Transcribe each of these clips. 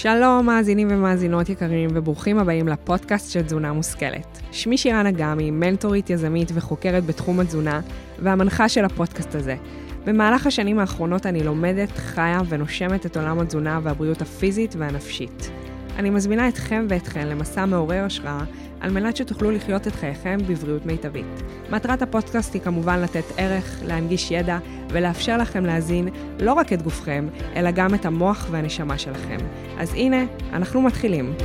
שלום מאזינים ומאזינות יקרים וברוכים הבאים לפודקאסט של תזונה מושכלת. שמי שירן אגמי, מנטורית יזמית וחוקרת בתחום התזונה והמנחה של הפודקאסט הזה. במהלך השנים האחרונות אני לומדת, חיה ונושמת את עולם התזונה והבריאות הפיזית והנפשית. אני מזמינה אתכם ואתכן למסע מעורר השראה על מנת שתוכלו לחיות את חייכם בבריאות מיטבית. מטרת הפודקאסט היא כמובן לתת ערך, להנגיש ידע ולאפשר לכם להזין לא רק את גופכם, אלא גם את המוח והנשמה שלכם. אז הנה, אנחנו מתחילים.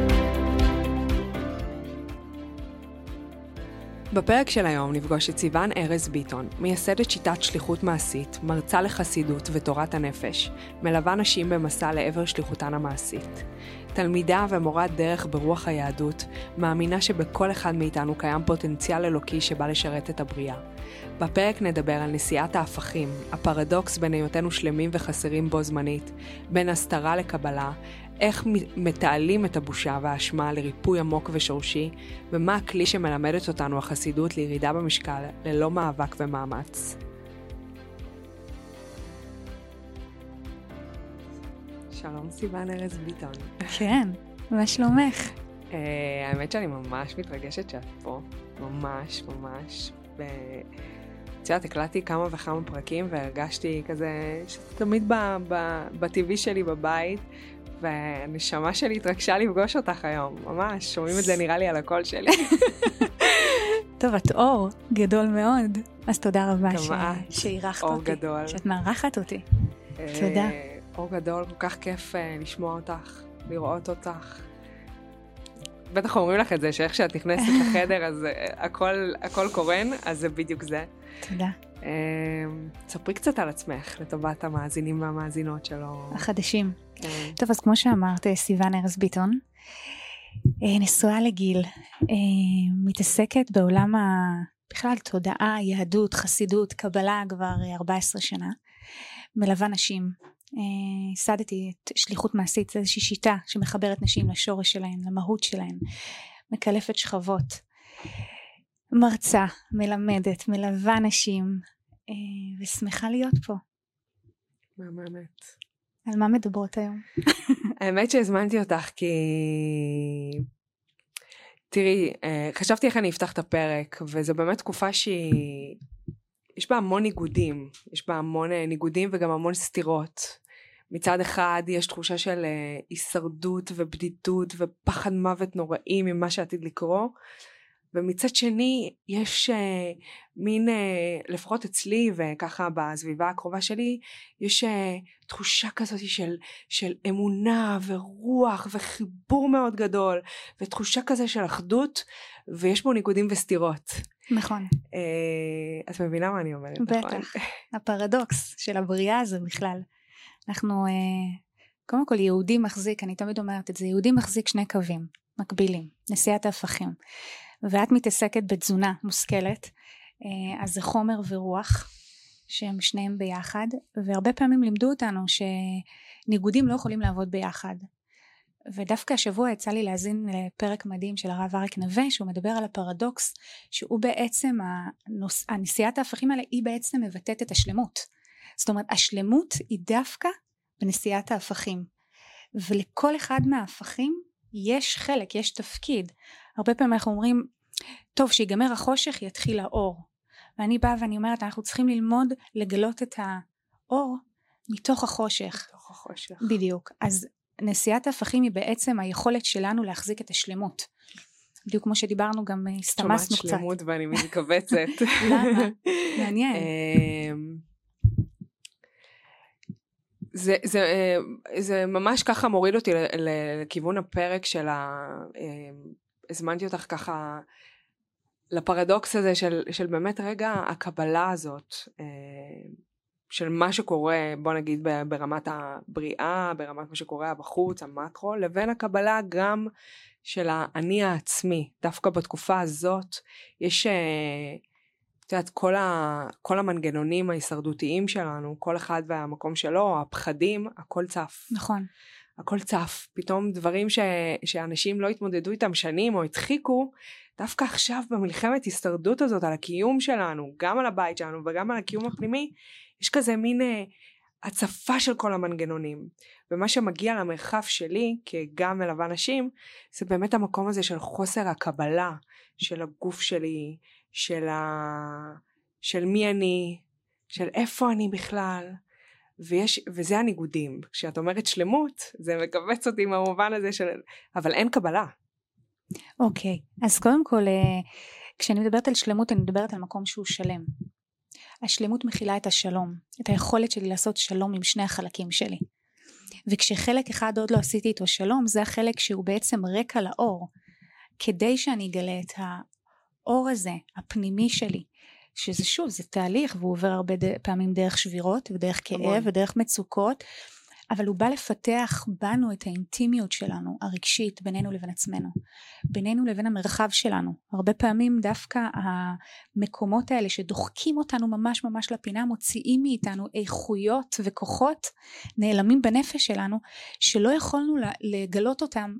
בפרק של היום נפגוש את סיוון ארז ביטון, מייסדת שיטת שליחות מעשית, מרצה לחסידות ותורת הנפש, מלווה נשים במסע לעבר שליחותן המעשית. תלמידה ומורת דרך ברוח היהדות, מאמינה שבכל אחד מאיתנו קיים פוטנציאל אלוקי שבא לשרת את הבריאה. בפרק נדבר על נסיעת ההפכים, הפרדוקס בין היותנו שלמים וחסרים בו זמנית, בין הסתרה לקבלה, איך מתעלים את הבושה והאשמה לריפוי עמוק ושורשי, ומה הכלי שמלמדת אותנו החסידות לירידה במשקל ללא מאבק ומאמץ. שלום סיוון ארז ביטון. כן, מה שלומך? האמת שאני ממש מתרגשת שאת פה, ממש. את הקלטתי כמה וכמה פרקים והרגשתי כזה שתמיד בטבעי שלי בבית, והנשמה שלי התרגשה לפגוש אותך היום, ממש, שומעים את זה נראה לי על הקול שלי. טוב, את אור גדול מאוד, אז תודה רבה שאירחת אור אותי, גדול. שאת מארחת אותי. תודה. אור גדול, כל כך כיף לשמוע אותך, לראות אותך. בטח אומרים לך את זה, שאיך שאת נכנסת לחדר, אז הכל קורן, אז זה בדיוק זה. תודה. ספרי קצת על עצמך, לטובת המאזינים והמאזינות שלו. החדשים. כן. טוב, אז כמו שאמרת, סיוון ארז ביטון, נשואה לגיל, מתעסקת בעולם בכלל תודעה, יהדות, חסידות, קבלה כבר 14 שנה, מלווה נשים. ייסדתי את שליחות מעשית, זו איזושהי שיטה שמחברת נשים לשורש שלהן, למהות שלהן, מקלפת שכבות, מרצה, מלמדת, מלווה נשים, ושמחה להיות פה. באמת. על מה מדברות היום? האמת שהזמנתי אותך כי... תראי, חשבתי איך אני אפתח את הפרק, וזו באמת תקופה שהיא... יש בה המון ניגודים, יש בה המון ניגודים וגם המון סתירות. מצד אחד יש תחושה של הישרדות ובדידות ופחד מוות נוראי ממה שעתיד לקרוא, ומצד שני יש מין, לפחות אצלי וככה בסביבה הקרובה שלי, יש תחושה כזאת של אמונה ורוח וחיבור מאוד גדול, ותחושה כזה של אחדות, ויש בו ניגודים וסתירות. נכון. את מבינה מה אני אומרת? בטח. הפרדוקס של הבריאה הזו בכלל. אנחנו, קודם כל יהודי מחזיק, אני תמיד אומרת את זה, יהודי מחזיק שני קווים מקבילים, נסיעת ההפכים. ואת מתעסקת בתזונה מושכלת, אז זה חומר ורוח, שהם שניהם ביחד, והרבה פעמים לימדו אותנו שניגודים לא יכולים לעבוד ביחד. ודווקא השבוע יצא לי להזין לפרק מדהים של הרב אריק נווה, שהוא מדבר על הפרדוקס, שהוא בעצם, הנסיעת ההפכים האלה היא בעצם מבטאת את השלמות. זאת אומרת, השלמות היא דווקא בנסיעת ההפכים. ולכל אחד מההפכים יש חלק, יש תפקיד. הרבה פעמים אנחנו אומרים, טוב, שיגמר החושך יתחיל האור. ואני באה ואני אומרת, אנחנו צריכים ללמוד לגלות את האור מתוך החושך. מתוך החושך. בדיוק. אז נסיעת ההפכים היא בעצם היכולת שלנו להחזיק את השלמות. בדיוק כמו שדיברנו, גם הסתמסנו קצת. שומעת שלמות ואני מתכווצת. למה? מעניין. זה ממש ככה מוריד אותי לכיוון הפרק של הזמנתי אותך ככה לפרדוקס הזה של באמת רגע הקבלה הזאת של מה שקורה, בוא נגיד ברמת הבריאה, ברמת מה שקורה בחוץ, המקרו, לבין הקבלה גם של האני העצמי. דווקא בתקופה הזאת יש את יודעת, כל המנגנונים ההישרדותיים שלנו, כל אחד והמקום שלו, הפחדים, הכל צף. נכון. הכל צף. פתאום דברים שאנשים לא התמודדו איתם שנים או הדחיקו, דווקא עכשיו במלחמת הישרדות הזאת על הקיום שלנו, גם על הבית שלנו וגם על הקיום הפנימי, יש כזה מין הצפה של כל המנגנונים, ומה שמגיע למרחב שלי, כגם מלווה נשים, זה באמת המקום הזה של חוסר הקבלה, של הגוף שלי, של מי אני, של איפה אני בכלל, וזה הניגודים. כשאת אומרת שלמות, זה מקבץ אותי מהמובן הזה של, אבל אין קבלה. אוקיי, אז קודם כל, כשאני מדברת על שלמות, אני מדברת על מקום שהוא שלם. השלמות מכילה את השלום, את היכולת שלי לעשות שלום עם שני החלקים שלי. וכשחלק אחד עוד לא עשיתי איתו שלום, זה החלק שהוא בעצם רקע לאור, כדי שאני אגלה את האור הזה, הפנימי שלי, שזה שוב, זה תהליך, והוא עובר הרבה פעמים דרך שבירות, ודרך כאב, ודרך מצוקות, אבל הוא בא לפתח בנו את האינטימיות שלנו, הרגשית, בינינו לבין עצמנו, בינינו לבין המרחב שלנו. הרבה פעמים דווקא המקומות האלה שדוחקים אותנו ממש ממש לפינה, מוציאים מאיתנו איכויות וכוחות, נעלמים בנפש שלנו, שלא יכולנו לגלות אותם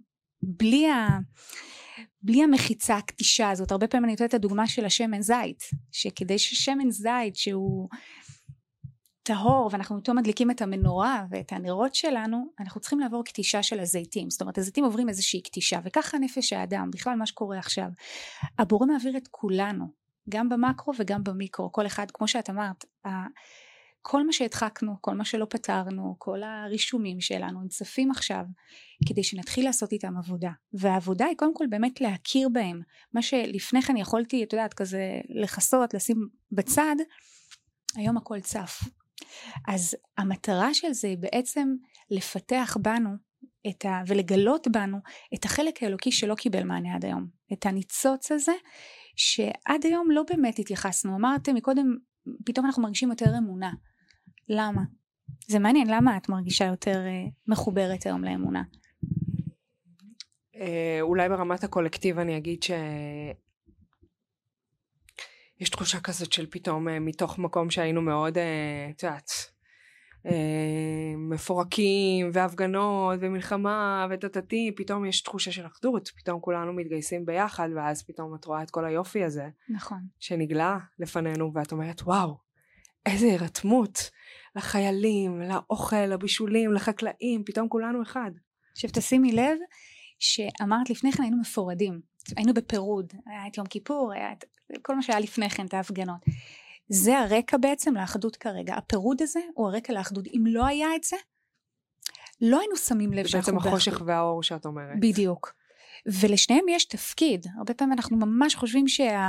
בלי המחיצה הקטישה הזאת. הרבה פעמים אני נותנת את הדוגמה של השמן זית, שכדי ששמן זית שהוא טהור, ואנחנו איתו מדליקים את המנורה ואת הנרות שלנו, אנחנו צריכים לעבור קטישה של הזיתים. זאת אומרת, הזיתים עוברים איזושהי קטישה, וככה נפש האדם, בכלל מה שקורה עכשיו. הבורא מעביר את כולנו, גם במקרו וגם במיקרו, כל אחד, כמו שאת אמרת, כל מה שהדחקנו, כל מה שלא פתרנו, כל הרישומים שלנו, הם צפים עכשיו, כדי שנתחיל לעשות איתם עבודה. והעבודה היא קודם כל באמת להכיר בהם. מה שלפני כן יכולתי, את יודעת, כזה לחסות, לשים בצד, היום הכל צף. אז המטרה של זה היא בעצם לפתח בנו ולגלות בנו את החלק האלוקי שלא קיבל מענה עד היום. את הניצוץ הזה שעד היום לא באמת התייחסנו. אמרתם מקודם, פתאום אנחנו מרגישים יותר אמונה. למה? זה מעניין, למה את מרגישה יותר מחוברת היום לאמונה? אולי ברמת הקולקטיב אני אגיד יש תחושה כזאת של פתאום מתוך מקום שהיינו מאוד, את יודעת, מפורקים והפגנות ומלחמה ותתתי, פתאום יש תחושה של אחדות, פתאום כולנו מתגייסים ביחד, ואז פתאום את רואה את כל היופי הזה. נכון. שנגלה לפנינו, ואת אומרת, וואו, איזה הרתמות לחיילים, לאוכל, לבישולים, לחקלאים, פתאום כולנו אחד. עכשיו תשימי לב שאמרת לפני כן היינו מפורדים, היינו בפירוד, היה את יום כיפור, היה את כל מה שהיה לפני כן, את ההפגנות. זה הרקע בעצם לאחדות כרגע. הפירוד הזה הוא הרקע לאחדות. אם לא היה את זה, לא היינו שמים לב שאנחנו באחדות. בעצם החושך והאור שאת אומרת. בדיוק. ולשניהם יש תפקיד. הרבה פעמים אנחנו ממש חושבים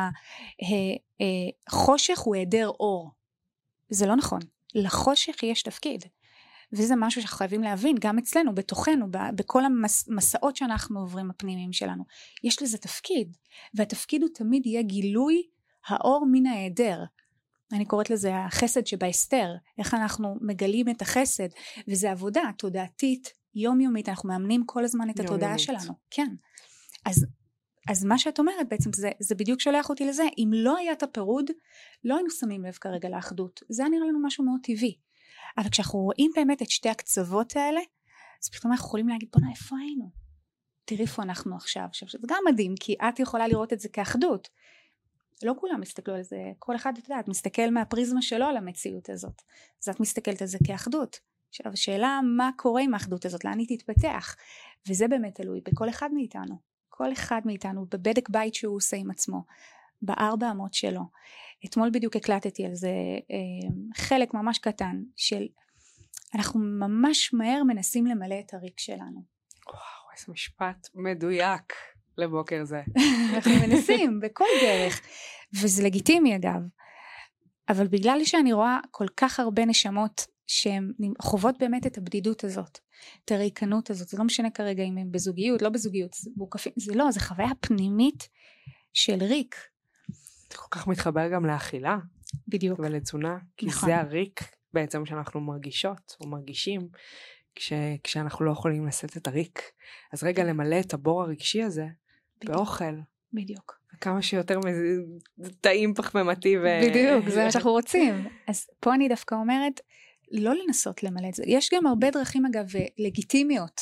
שהחושך הוא היעדר אור. זה לא נכון. לחושך יש תפקיד. וזה משהו שאנחנו חייבים להבין, גם אצלנו, בתוכנו, בכל המסעות שאנחנו עוברים הפנימיים שלנו. יש לזה תפקיד, והתפקיד הוא תמיד יהיה גילוי האור מן ההיעדר. אני קוראת לזה החסד שבהסתר, איך אנחנו מגלים את החסד, וזה עבודה תודעתית, יומיומית, אנחנו מאמנים כל הזמן את התודעה שלנו. כן. אז מה שאת אומרת בעצם, זה בדיוק שולח אותי לזה, אם לא היה את הפירוד, לא היינו שמים לב כרגע לאחדות. זה נראה לנו משהו מאוד טבעי. אבל כשאנחנו רואים באמת את שתי הקצוות האלה, אז פתאום אנחנו יכולים להגיד, בוא איפה היינו? תראי איפה אנחנו עכשיו. זה גם מדהים, כי את יכולה לראות את זה כאחדות. לא כולם מסתכלו על זה, כל אחד, את יודעת, מסתכל מהפריזמה שלו על המציאות הזאת. אז את מסתכלת על זה כאחדות. עכשיו, השאלה מה קורה עם האחדות הזאת, לאן היא תתפתח? וזה באמת תלוי בכל אחד מאיתנו. כל אחד מאיתנו, בבדק בית שהוא עושה עם עצמו. בארבע אמות שלו. אתמול בדיוק הקלטתי על זה חלק ממש קטן של אנחנו ממש מהר מנסים למלא את הריק שלנו. וואו, איזה משפט מדויק לבוקר זה. אנחנו מנסים בכל דרך, וזה לגיטימי אגב. אבל בגלל שאני רואה כל כך הרבה נשמות שהן חוות באמת את הבדידות הזאת, את הריקנות הזאת, זה לא משנה כרגע אם הם בזוגיות, לא בזוגיות, זה לא, זה חוויה פנימית של ריק. זה כל כך מתחבר גם לאכילה. בדיוק. ולתזונה. כי נכון. זה הריק בעצם שאנחנו מרגישות או מרגישים כשאנחנו לא יכולים לשאת את הריק. אז רגע למלא את הבור הרגשי הזה בדיוק. באוכל. בדיוק. כמה שיותר טעים פחמימתי. בדיוק, זה מה שאנחנו רוצים. אז פה אני דווקא אומרת, לא לנסות למלא את זה. יש גם הרבה דרכים אגב לגיטימיות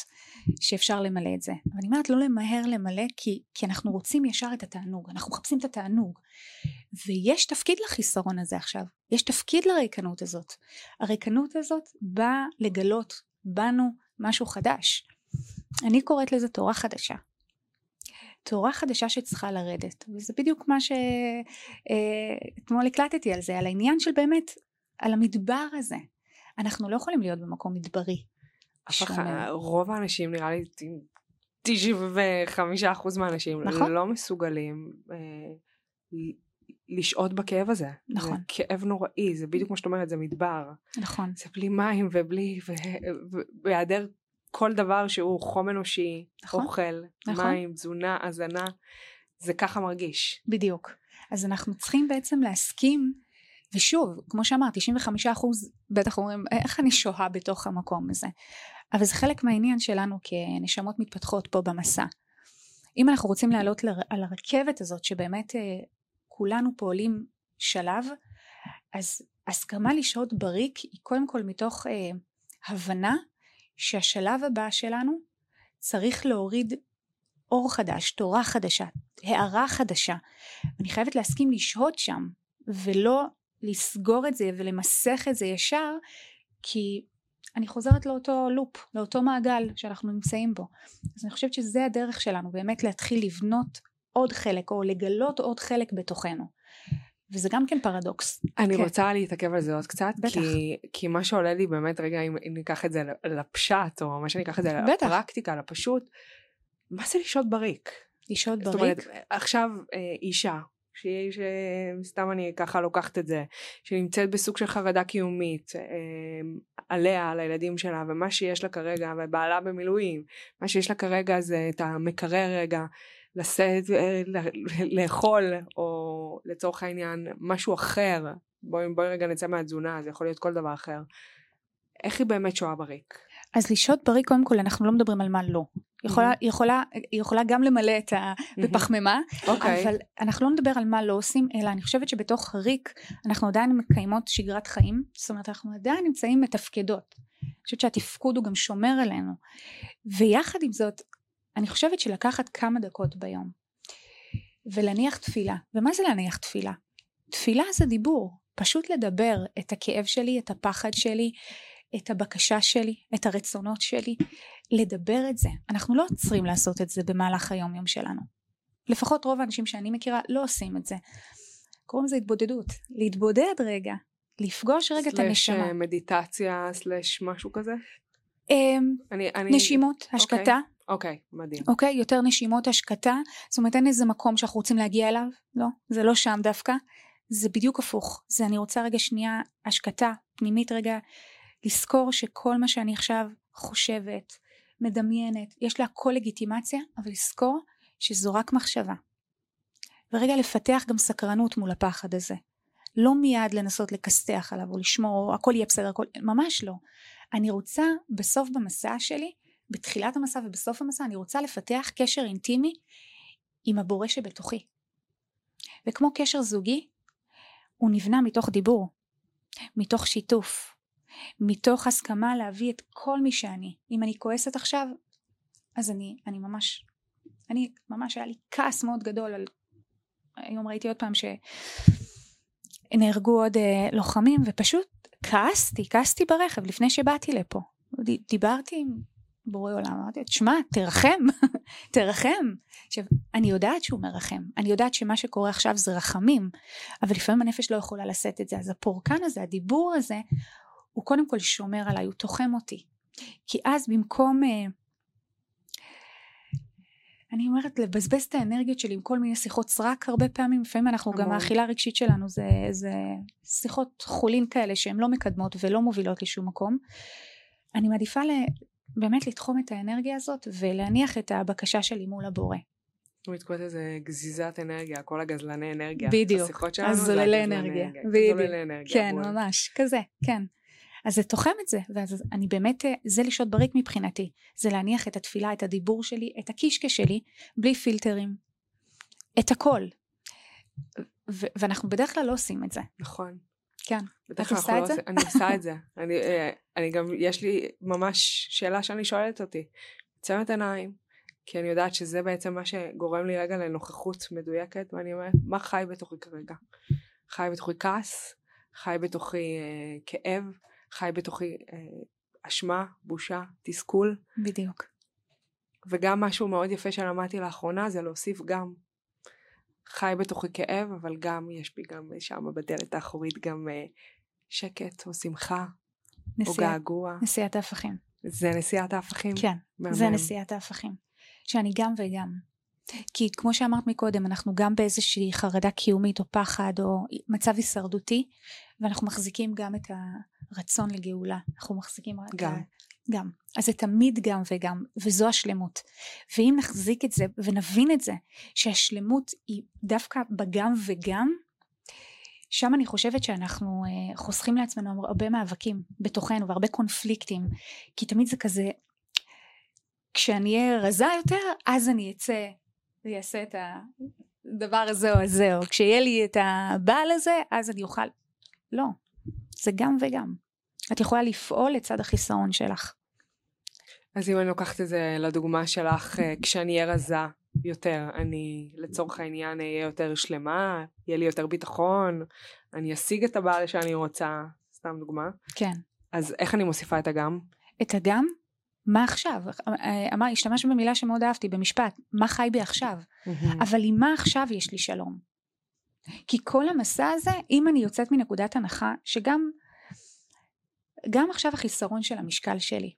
שאפשר למלא את זה. אבל אני אומרת לא למהר למלא, כי אנחנו רוצים ישר את התענוג, אנחנו מחפשים את התענוג, ויש תפקיד לחיסרון הזה עכשיו, יש תפקיד לריקנות הזאת. הריקנות הזאת באה לגלות בנו משהו חדש. אני קוראת לזה תורה חדשה. תורה חדשה שצריכה לרדת, וזה בדיוק מה שאתמול הקלטתי על זה, על העניין של באמת, על המדבר הזה. אנחנו לא יכולים להיות במקום מדברי. רוב האנשים, נראה לי 95% מהאנשים, נכון? לא מסוגלים לשעות בכאב הזה. נכון. זה כאב נוראי, זה בדיוק כמו שאת אומרת, זה מדבר. נכון. זה בלי מים ובלי, בהיעדר כל דבר שהוא חום אנושי, נכון. אוכל, נכון. מים, תזונה, הזנה, זה ככה מרגיש. בדיוק. אז אנחנו צריכים בעצם להסכים, ושוב, כמו שאמר, 95% בטח אומרים, איך אני שוהה בתוך המקום הזה? אבל זה חלק מהעניין שלנו כנשמות מתפתחות פה במסע. אם אנחנו רוצים לעלות על הרכבת הזאת, שבאמת כולנו פועלים שלב, אז הסכמה לשהות בריק היא קודם כל מתוך הבנה שהשלב הבא שלנו צריך להוריד אור חדש, תורה חדשה, הערה חדשה. אני חייבת להסכים לשהות שם, ולא לסגור את זה ולמסך את זה ישר, כי אני חוזרת לאותו לופ, לאותו מעגל שאנחנו נמצאים בו. אז אני חושבת שזה הדרך שלנו, באמת להתחיל לבנות עוד חלק, או לגלות עוד חלק בתוכנו. וזה גם כן פרדוקס. אני רוצה להתעכב על זה עוד קצת, כי מה שעולה לי באמת, רגע, אם ניקח את זה לפשט, או מה שניקח את זה לפרקטיקה, לפשוט, מה זה לשהות בריק? לשהות בריק? זאת אומרת, עכשיו אישה, שסתם אני ככה לוקחת את זה, שנמצאת בסוג של חרדה קיומית, עליה, על הילדים שלה, ומה שיש לה כרגע, ובעלה במילואים, מה שיש לה כרגע זה את המקרר רגע, לשאת, לאכול, או לצורך העניין משהו אחר, בואי רגע נצא מהתזונה, זה יכול להיות כל דבר אחר. איך היא באמת שוהה בריק? אז לשהות בריק, קודם כל, אנחנו לא מדברים על מה לא. היא יכולה גם למלא את בפחמימה, אבל אנחנו לא נדבר על מה לא עושים, אלא אני חושבת שבתוך ריק, אנחנו עדיין מקיימות שגרת חיים, זאת אומרת, אנחנו עדיין נמצאים מתפקדות. אני חושבת שהתפקוד הוא גם שומר עלינו. ויחד עם זאת, אני חושבת שלקחת כמה דקות ביום, ולהניח תפילה. ומה זה להניח תפילה? תפילה זה דיבור, פשוט לדבר את הכאב שלי, את הפחד שלי, את הבקשה שלי, את הרצונות שלי, לדבר את זה. אנחנו לא עוצרים לעשות את זה במהלך היום יום שלנו. לפחות רוב האנשים שאני מכירה לא עושים את זה. קוראים לזה התבודדות. להתבודד רגע, לפגוש רגע את הנשמה. סלש מדיטציה, סלש משהו כזה? נשימות, השקטה. אוקיי, מדהים. אוקיי, יותר נשימות, השקטה. זאת אומרת, אין איזה מקום שאנחנו רוצים להגיע אליו. לא, זה לא שם דווקא. זה בדיוק הפוך. זה אני רוצה רגע שנייה, השקטה, פנימית רגע, לזכור שכל מה שאני עכשיו חושבת, מדמיינת, יש לה כל לגיטימציה, אבל לזכור שזו רק מחשבה. ורגע לפתח גם סקרנות מול הפחד הזה. לא מיד לנסות לקסתח עליו או לשמור, הכל יהיה בסדר, הכל, ממש לא. אני רוצה בסוף במסע שלי, בתחילת המסע ובסוף המסע, אני רוצה לפתח קשר אינטימי עם הבורא שבתוכי. וכמו קשר זוגי, הוא נבנה מתוך דיבור, מתוך שיתוף, מתוך הסכמה להביא את כל מי שאני. אם אני כועסת עכשיו, אז אני ממש היה לי כעס מאוד גדול על, היום ראיתי עוד פעם שנהרגו עוד לוחמים, ופשוט כעסתי ברכב לפני שבאתי לפה. דיברתי עם בורא עולם, אמרתי, תשמע, תרחם. עכשיו, אני יודעת שהוא מרחם, אני יודעת שמה שקורה עכשיו זה רחמים, אבל לפעמים הנפש לא יכולה לשאת את זה, אז הפורקן הזה, הדיבור הזה, הוא קודם כל שומר עליי, הוא תוחם אותי. כי אז במקום, אני אומרת, לבזבז את האנרגיות שלי עם כל מיני שיחות סרק, הרבה פעמים, לפעמים אנחנו גם האכילה הרגשית שלנו, זה שיחות חולין כאלה, שהן לא מקדמות ולא מובילות לשום מקום. אני מעדיפה באמת לתחום את האנרגיה הזאת, ולהניח את הבקשה שלי מול הבורא. הוא מתקוט איזה גזיזת אנרגיה, כל הגזלני אנרגיה. בדיוק, אז זוללי אנרגיה. בדיוק, כן, בול. ממש, כזה, כן. אז זה תוחם את זה, ואז אני באמת, זה לשהות בריק מבחינתי, זה להניח את התפילה, את הדיבור שלי, את הקישקע שלי, בלי פילטרים, את הכל. ואנחנו בדרך כלל לא עושים את זה. נכון. כן. את עושה את זה? אני עושה את זה. אני גם, יש לי ממש שאלה שאני שואלת אותי. צמת עיניים, כי אני יודעת שזה בעצם מה שגורם לי רגע לנוכחות מדויקת, ואני אומרת, מה חי בתוכי כרגע? חי בתוכי כעס, חי בתוכי כאב, חי בתוכי אשמה, בושה, תסכול. בדיוק. וגם משהו מאוד יפה שלמדתי לאחרונה, זה להוסיף גם חי בתוכי כאב, אבל גם יש בי גם שם בדלת האחורית גם שקט או שמחה, או געגוע. נשיאת ההפכים. זה נשיאת ההפכים? כן, זה נשיאת ההפכים. שאני גם וגם. כי כמו שאמרת מקודם, אנחנו גם באיזושהי חרדה קיומית או פחד או מצב הישרדותי, ואנחנו מחזיקים גם את הרצון לגאולה. אנחנו מחזיקים גם. אז זה תמיד גם וגם, וזו השלמות. ואם נחזיק את זה ונבין את זה, שהשלמות היא דווקא בגם וגם, שם אני חושבת שאנחנו חוסכים לעצמנו הרבה מאבקים בתוכנו והרבה קונפליקטים, כי תמיד זה כזה, כשאני אהיה רזה יותר, אז אני אצא ויעשה את הדבר הזה או הזה, או כשיהיה לי את הבעל הזה, אז אני אוכל. לא, זה גם וגם. את יכולה לפעול לצד החיסרון שלך. אז אם אני לוקחת את זה לדוגמה שלך, כשאני אהיה רזה יותר, אני לצורך העניין אהיה יותר שלמה, יהיה לי יותר ביטחון, אני אשיג את הבעל שאני רוצה, סתם דוגמה. כן. אז איך אני מוסיפה את הגם? את הגם? מה עכשיו? השתמשת במילה שמאוד אהבתי, במשפט, מה חי בי עכשיו? אבל עם מה עכשיו יש לי שלום? כי כל המסע הזה, אם אני יוצאת מנקודת הנחה, שגם עכשיו החיסרון של המשקל שלי,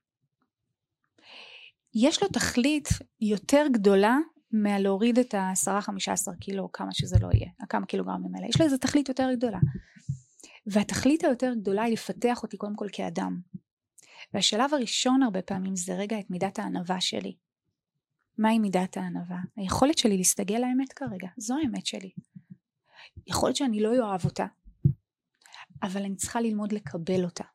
יש לו תכלית יותר גדולה מהלהוריד את 10-15 קילו, כמה שזה לא יהיה, כמה קילוגרמים האלה, יש לו איזו תכלית יותר גדולה. והתכלית היותר גדולה היא לפתח אותי קודם כל כאדם. והשלב הראשון הרבה פעמים זה רגע את מידת הענווה שלי. מהי מידת הענווה? היכולת שלי להסתגל לאמת כרגע, זו האמת שלי. יכולת שאני לא אוהב אותה, אבל אני צריכה ללמוד לקבל אותה.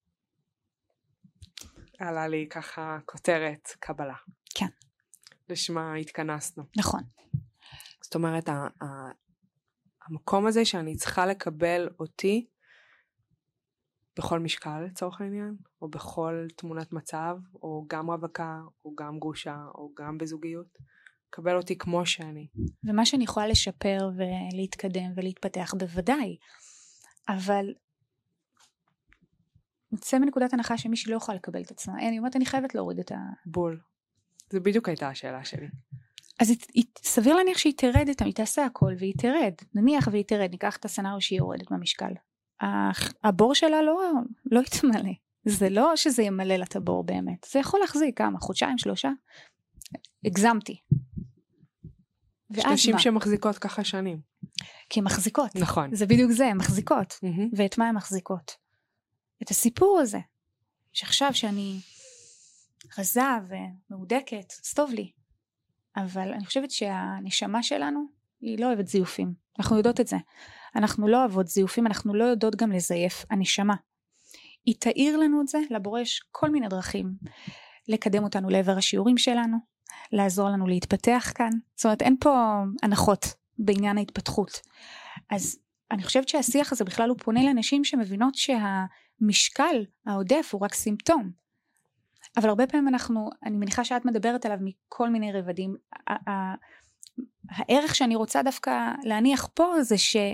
עלה לי ככה כותרת קבלה. כן. לשמה התכנסנו. נכון. זאת אומרת, המקום הזה שאני צריכה לקבל אותי, בכל משקל לצורך העניין, או בכל תמונת מצב, או גם רווקה, או גם גרושה, או גם בזוגיות, קבל אותי כמו שאני. ומה שאני יכולה לשפר ולהתקדם ולהתפתח בוודאי, אבל נצא מנקודת הנחה שמישהי לא יכולה לקבל את עצמה. אני אומרת, אני חייבת להוריד את בול. זה בדיוק הייתה השאלה שלי. אז סביר להניח שהיא תרד, היא תעשה הכל והיא תרד. נניח והיא תרד, ניקח את הסצנריו שהיא יורדת במשקל. הבור שלה לא יתמלא. זה לא שזה ימלא לה את הבור באמת. זה יכול להחזיק כמה, חודשיים, 3. הגזמתי. יש נשים שמחזיקות ככה שנים. כי הן מחזיקות. נכון. זה בדיוק זה, הן מחזיקות. ואת מה הן מחזיקות? את הסיפור הזה. שעכשיו שאני רזה ומהודקת, אז טוב לי. אבל אני חושבת שהנשמה שלנו היא לא אוהבת זיופים. אנחנו יודעות את זה. אנחנו לא אוהבות זיופים, אנחנו לא יודעות גם לזייף. הנשמה. היא תאיר לנו את זה, לבורא יש כל מיני דרכים. לקדם אותנו לעבר השיעורים שלנו, לעזור לנו להתפתח כאן. זאת אומרת, אין פה הנחות בעניין ההתפתחות. אז אני חושבת שהשיח הזה בכלל הוא פונה לאנשים שמבינות שהמשקל העודף הוא רק סימפטום. אבל הרבה פעמים אני מניחה שאת מדברת עליו מכל מיני רבדים. הערך שאני רוצה דווקא להניח פה זה שאם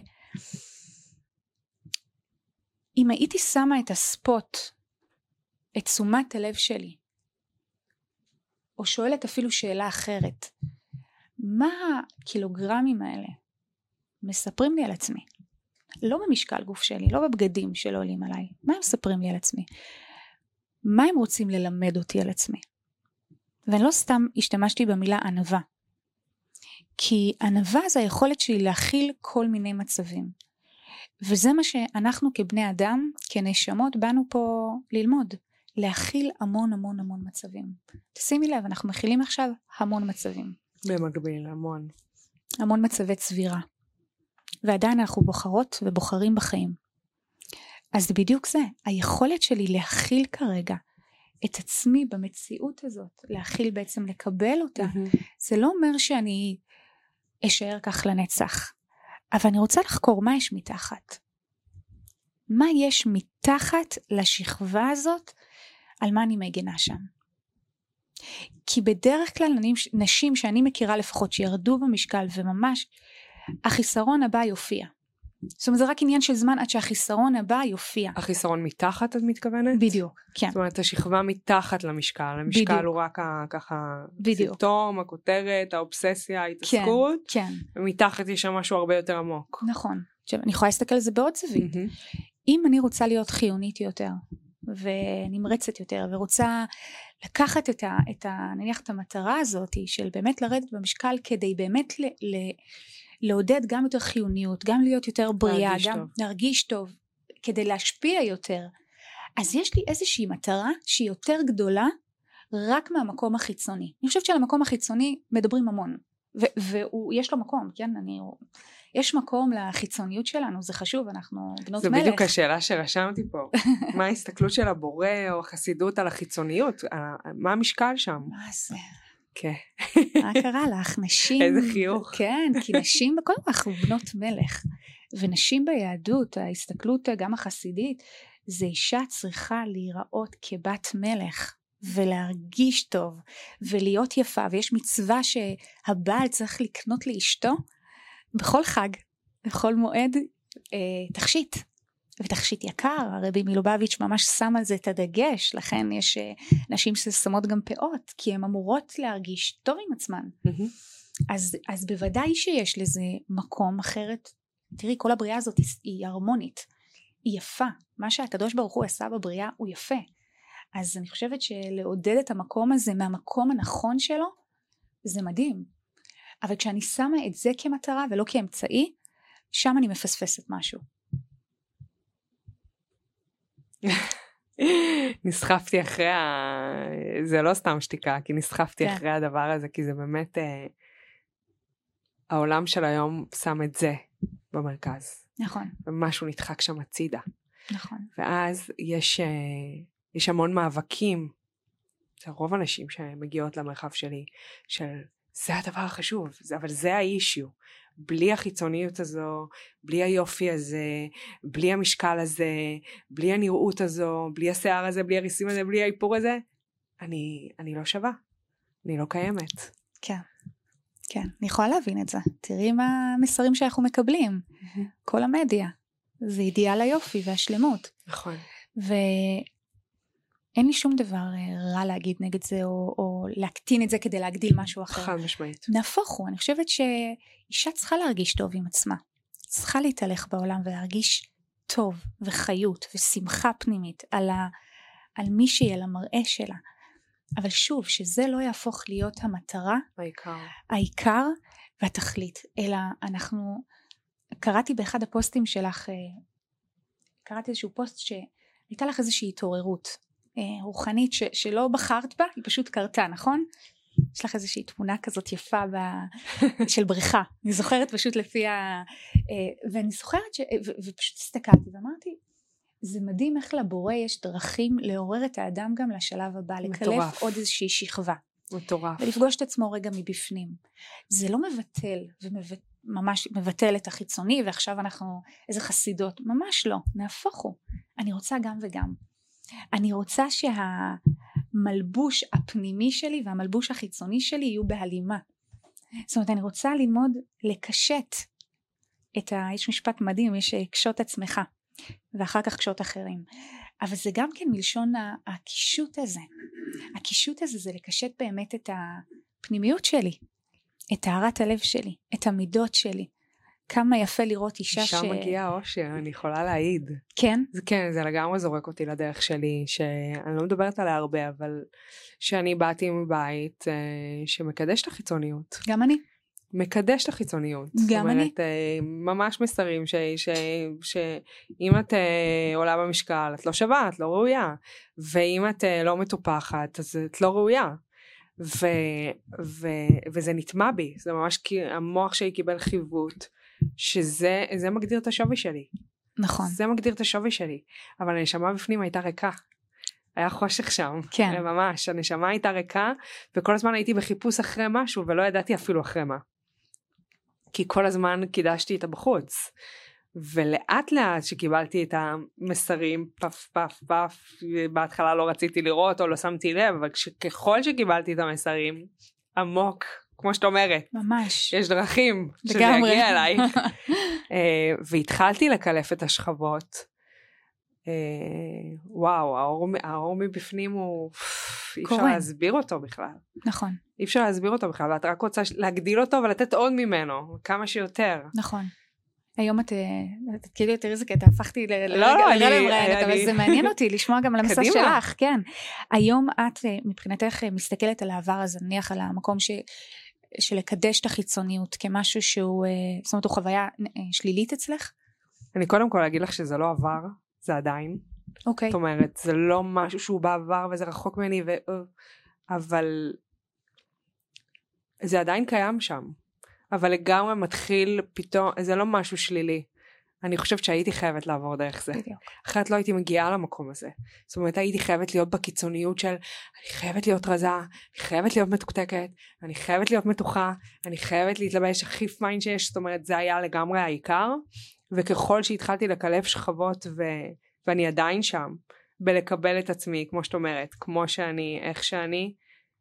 הייתי שמה את הספוט, את תשומת הלב שלי, או שואלת אפילו שאלה אחרת, מה הקילוגרמים האלה מספרים לי על עצמי? לא במשקל גוף שלי, לא בבגדים שלא עולים עליי. מה הם מספרים לי על עצמי? מה הם רוצים ללמד אותי על עצמי? ואני לא סתם השתמשתי במילה ענווה. כי ענווה זה היכולת שלי להכיל כל מיני מצבים. וזה מה שאנחנו כבני אדם, כנשמות, באנו פה ללמוד. להכיל המון המון המון מצבים. תשימי לב, אנחנו מכילים עכשיו המון מצבים. במקביל, המון. המון מצבי צבירה. ועדיין אנחנו בוחרות ובוחרים בחיים. אז בדיוק זה, היכולת שלי להכיל כרגע את עצמי במציאות הזאת, להכיל בעצם לקבל אותה, זה לא אומר שאני אשאר כך לנצח, אבל אני רוצה לחקור מה יש מתחת. מה יש מתחת לשכבה הזאת, על מה אני מגנה שם. כי בדרך כלל נשים שאני מכירה לפחות שירדו במשקל וממש החיסרון הבא יופיע. זאת אומרת זה רק עניין של זמן עד שהחיסרון הבא יופיע. החיסרון מתחת את מתכוונת? בדיוק, כן. זאת אומרת השכבה מתחת למשקל, המשקל הוא רק ככה סימפטום, הכותרת, האובססיה, ההתעסקות, כן. ומתחת יש שם משהו הרבה יותר עמוק. נכון, עכשיו אני יכולה להסתכל על זה בעוד זווית. אם אני רוצה להיות חיונית יותר, ונמרצת יותר, ורוצה לקחת נניח את המטרה הזאת, של באמת לרדת במשקל, כדי באמת לעודד גם יותר חיוניות, גם להיות יותר בריאה, גם להרגיש טוב, כדי להשפיע יותר, אז יש לי איזושהי מטרה, שהיא יותר גדולה, רק מהמקום החיצוני. אני חושבת שעל המקום החיצוני, מדברים המון, ויש לו מקום, כן, יש מקום לחיצוניות שלנו, זה חשוב, אנחנו בנות מלך. זה בדיוק השאלה שרשמתי פה. מה ההסתכלות של הבורא או החסידות על החיצוניות? מה המשקל שם? מה זה? כן. מה קרה לך? נשים... איזה חיוך. כן, כי נשים בכל אנחנו בנות מלך. ונשים ביהדות, ההסתכלות גם החסידית, זה אישה צריכה להיראות כבת מלך. ולהרגיש טוב. ולהיות יפה. ויש מצווה שהבעל צריך לקנות לאשתו. בכל חג, בכל מועד, תכשיט, ותכשיט יקר, הרבי מלובביץ' ממש שם על זה את הדגש, לכן יש נשים ששמות גם פאות, כי הן אמורות להרגיש טוב עם עצמן, אז בוודאי שיש לזה מקום אחרת, תראי כל הבריאה הזאת היא הרמונית, היא יפה, מה שהקדוש ברוך הוא עשה בבריאה הוא יפה, אז אני חושבת שלעודד את המקום הזה מהמקום הנכון שלו, זה מדהים, אבל כשאני שמה את זה כמטרה ולא כאמצעי, שם אני מפספסת משהו. נסחפתי אחרי זה לא סתם שתיקה, כי נסחפתי אחרי הדבר הזה, כי זה באמת, העולם של היום שם את זה במרכז. נכון. ומשהו נדחק שם הצידה. נכון. ואז יש המון מאבקים, זה רוב הנשים שמגיעות למרחב שלי, של זה הדבר החשוב, אבל זה האישיו. בלי החיצוניות הזו, בלי היופי הזה, בלי המשקל הזה, בלי הנראות הזו, בלי השיער הזה, בלי הריסים הזה, בלי האיפור הזה, אני לא שווה. אני לא קיימת. כן. כן, אני יכולה להבין את זה. תראי מה המסרים שאנחנו מקבלים. כל המדיה. זה אידיאל היופי והשלמות. נכון. אין לי שום דבר רע להגיד נגד זה, או להקטין את זה כדי להגדיל משהו אחר. חד משמעית. נהפוך הוא, אני חושבת שאישה צריכה להרגיש טוב עם עצמה. צריכה להתהלך בעולם ולהרגיש טוב וחיות ושמחה פנימית על מישהי, על המראה שלה. אבל שוב, שזה לא יהפוך להיות המטרה, העיקר והתכלית, אלא אנחנו, קראתי באחד הפוסטים שלך, קראתי איזשהו פוסט שהייתה לך איזושהי התעוררות, רוחנית שלא בחרת בה, היא פשוט קרתה, נכון? יש לך איזושהי תמונה כזאת יפה של בריכה, אני זוכרת פשוט לפי ואני זוכרת ופשוט הסתכלתי ואמרתי, זה מדהים איך לבורא יש דרכים לעורר את האדם גם לשלב הבא, לקלף עוד איזושהי שכבה. מטורף. ולפגוש את עצמו רגע מבפנים. זה לא מבטל, וממש מבטל את החיצוני, ועכשיו אנחנו איזה חסידות, ממש לא, נהפוך הוא. אני רוצה גם וגם. אני רוצה שהמלבוש הפנימי שלי והמלבוש החיצוני שלי יהיו בהלימה. זאת אומרת, אני רוצה ללמוד לקשט יש משפט מדהים, יש קשות עצמך, ואחר כך קשות אחרים. אבל זה גם כן מלשון הקישוט הזה. הקישוט הזה זה לקשט באמת את הפנימיות שלי, את טהרת הלב שלי, את המידות שלי. כמה יפה לראות אישה מגיעה אושר, אני יכולה להעיד. כן? זה לגמרי זורק אותי לדרך שלי, שאני לא מדברת עליה הרבה, אבל שאני באתי מבית שמקדש את החיצוניות. גם אני. מקדש את החיצוניות. גם אני. זאת אומרת, ממש מסרים שאם את עולה במשקל, את לא שווה, את לא ראויה. ואם את לא מטופחת, אז את לא ראויה. וזה נטמע בי. זה ממש המוח שלי קיבל חיווט, שזה מגדיר את השווי שלי. נכון. זה מגדיר את השווי שלי. אבל הנשמה בפנים הייתה ריקה. היה חושך שם. כן. ממש, הנשמה הייתה ריקה, וכל הזמן הייתי בחיפוש אחרי משהו, ולא ידעתי אפילו אחרי מה. כי כל הזמן קידשתי את הבחוץ. ולאט לאט שקיבלתי את המסרים, פף פף פף, בהתחלה לא רציתי לראות או לא שמתי לב, אבל ככל שקיבלתי את המסרים, עמוק, כמו שאת אומרת, ממש. יש דרכים שזה יגיע אליי. והתחלתי לקלף את השכבות. וואו, האור מבפנים הוא, אי אפשר להסביר אותו בכלל. נכון. אי אפשר להסביר אותו בכלל, ואת רק רוצה להגדיל אותו ולתת עוד ממנו, כמה שיותר. נכון. היום את כאילו תראי זה, כי אתה הפכתי לרגע, אבל זה מעניין אותי לשמוע גם על המסע שלך, כן. היום את מבחינתך מסתכלת על העבר הזה, נניח על המקום של לקדש את החיצוניות, כמשהו שהוא, זאת אומרת, הוא חוויה שלילית אצלך? אני קודם כל אגיד לך שזה לא עבר, זה עדיין. אוקיי. זאת אומרת, זה לא משהו שהוא בעבר וזה רחוק ממני, אבל זה עדיין קיים שם. אבל לגמרי מתחיל פתאום, זה לא משהו שלילי. אני חושבת שהייתי חייבת לעבור דרך זה. בדיוק. אחרת לא הייתי מגיעה למקום הזה. זאת אומרת, הייתי חייבת להיות בקיצוניות של, אני חייבת להיות רזה, אני חייבת להיות מתוקתקת, אני חייבת להיות מתוחה, אני חייבת להתלבש הכי פיין שיש, זאת אומרת, זה היה לגמרי העיקר, וככל שהתחלתי לקלף שכבות, ואני עדיין שם, בלקבל את עצמי, כמו שאת אומרת, כמו שאני, איך שאני,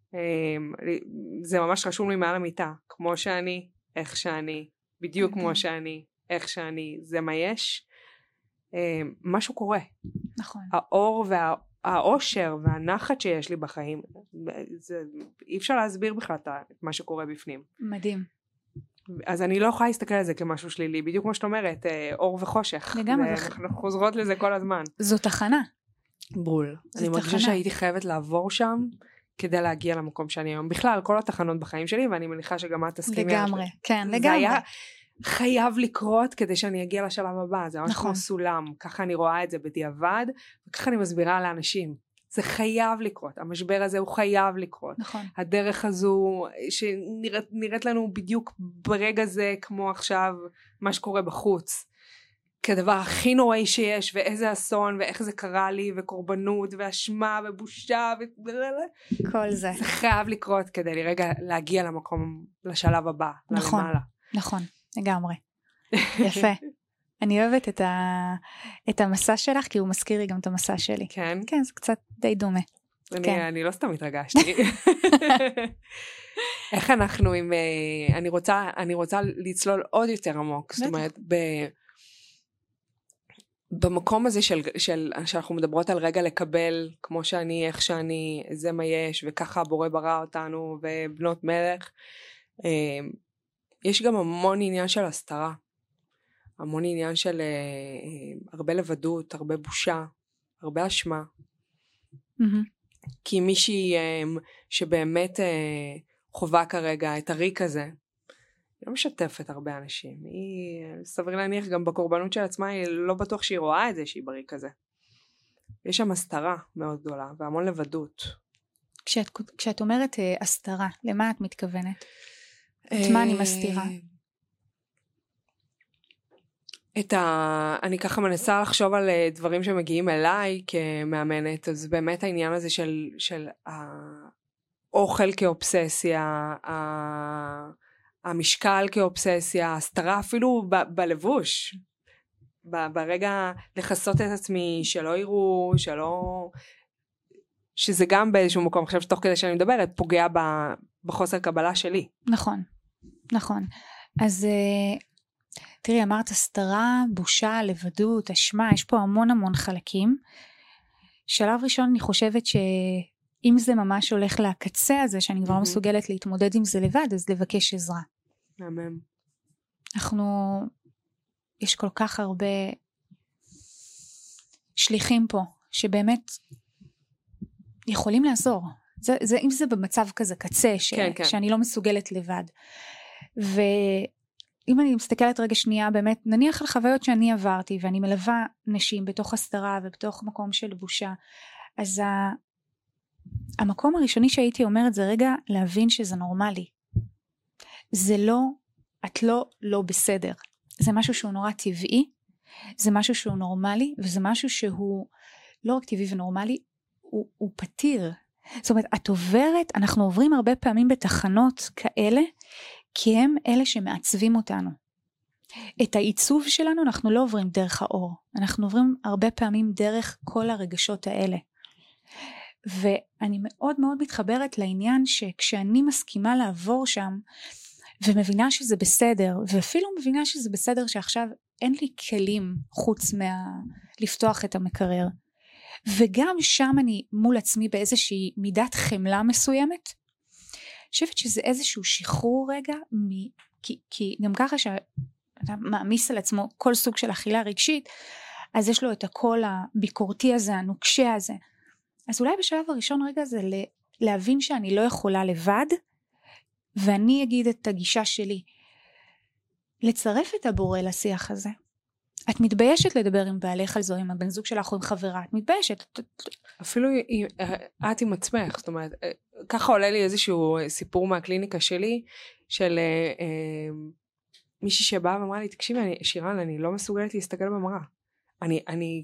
זה ממש רשום לי מעל המיטה, כמו שאני, איך שאני, בדיוק כמו שאני, איך שאני, זה מה יש. משהו קורה. נכון. האור והאושר והנחת שיש לי בחיים, אי אפשר להסביר בכלל את מה שקורה בפנים. מדהים. אז אני לא יכולה להסתכל על זה כמשהו שלילי, בדיוק כמו שאת אומרת, אור וחושך. לגמרי. אנחנו חוזרות לזה כל הזמן. זו תחנה. בול. אני מרגישה שהייתי חייבת לעבור שם, כדי להגיע למקום שאני היום. בכלל, כל התחנות בחיים שלי, ואני מניחה שגם את תסכימי. לגמרי, כן, לגמרי. זה היה חייב לקרות כדי שאני אגיע לשלב הבא. זה ממש כמו סולם. ככה אני רואה את זה בדיעבד, וככה אני מסבירה לאנשים. זה חייב לקרות. המשבר הזה הוא חייב לקרות. נכון. הדרך הזו, שנראית לנו בדיוק ברגע זה, כמו עכשיו, מה שקורה בחוץ. כדבר הכי נוראי שיש, ואיזה אסון, ואיך זה קרה לי, וקורבנות, ואשמה, ובושה, כל זה. זה חייב לקרות כדי לרגע להגיע למקום, לשלב הבא, נכון, למעלה. נכון, לגמרי. יפה. אני אוהבת את המסע שלך, כי הוא מזכיר לי גם את המסע שלי. כן? כן, זה קצת די דומה. אני לא סתם התרגשתי. איך אנחנו עם, אני רוצה לצלול עוד יותר עמוק, זאת אומרת, במקום הזה שאנחנו מדברות על רגע לקבל, כמו שאני, איך שאני, זה מה יש, וככה הבורא ברא אותנו, ובנות מלך, יש גם המון עניין של הסתרה, המון עניין של הרבה לבדות, הרבה בושה, הרבה אשמה. כי מישהי שבאמת חובה כרגע את הריק הזה, היא לא משתפת הרבה אנשים. היא, סביר להניח, גם בקורבנות של עצמה, היא לא בטוח שהיא רואה את זה שהיא בריק הזה. יש שם הסתרה מאוד גדולה, והמון לבדות. כשאת אומרת הסתרה, למה את מתכוונת? את מה אני מסתירה? אני ככה מנסה לחשוב על דברים שמגיעים אליי כמאמנת, אז באמת העניין הזה של האוכל כאובססיה, המשקל כאובססיה, הסתרה אפילו בלבוש, ברגע לחסות את עצמי, שלא יראו, שזה גם באיזשהו מקום, עכשיו שתוך כדי שאני מדברת, פוגע בחוסר קבלה שלי. נכון, נכון. אז תראי, אמרת הסתרה, בושה, לבדות, אשמה, יש פה המון המון חלקים. שלב ראשון אני חושבת שאם זה ממש הולך לקצה הזה, שאני כבר לא מסוגלת להתמודד עם זה לבד, אז לבקש עזרה. אמן. יש כל כך הרבה שליחים פה, שבאמת יכולים לעזור. אם זה במצב כזה קצה, שאני לא מסוגלת לבד. אם אני מסתכלת רגע שנייה, באמת, נניח על חוויות שאני עברתי, ואני מלווה נשים בתוך הסתרה, ובתוך מקום של בושה, אז המקום הראשוני שהייתי אומרת, זה רגע להבין שזה נורמלי. זה לא, את לא בסדר. זה משהו שהוא נורא טבעי, זה משהו שהוא נורמלי, וזה משהו שהוא לא רק טבעי ונורמלי, הוא פתיר. זאת אומרת, אנחנו עוברים הרבה פעמים בתחנות כאלה, כי הם אלה שמעצבים אותנו. את העיצוב שלנו אנחנו לא עוברים דרך האור, אנחנו עוברים הרבה פעמים דרך כל הרגשות האלה. ואני מאוד מאוד מתחברת לעניין שכשאני מסכימה לעבור שם, ומבינה שזה בסדר, ואפילו מבינה שזה בסדר שעכשיו אין לי כלים חוץ לפתוח את המקרר, וגם שם אני מול עצמי באיזושהי מידת חמלה מסוימת, אני חושבת שזה איזשהו שחרור רגע, כי גם ככה שאתה מעמיס על עצמו כל סוג של אכילה רגשית, אז יש לו את הקול הביקורתי הזה, הנוקשה הזה. אז אולי בשלב הראשון רגע זה להבין שאני לא יכולה לבד, ואני אגיד את הגישה שלי, לצרף את הבורא לשיח הזה. את מתביישת לדבר עם בעלך על זו, עם הבן זוג שלך או עם חברה, את מתביישת. אפילו את עם עצמך, זאת אומרת, ככה עולה לי איזשהו סיפור מהקליניקה שלי, של מישהי שבאה ואמרה לי, תקשיבי, שירן, אני לא מסוגלת להסתכל במראה. אני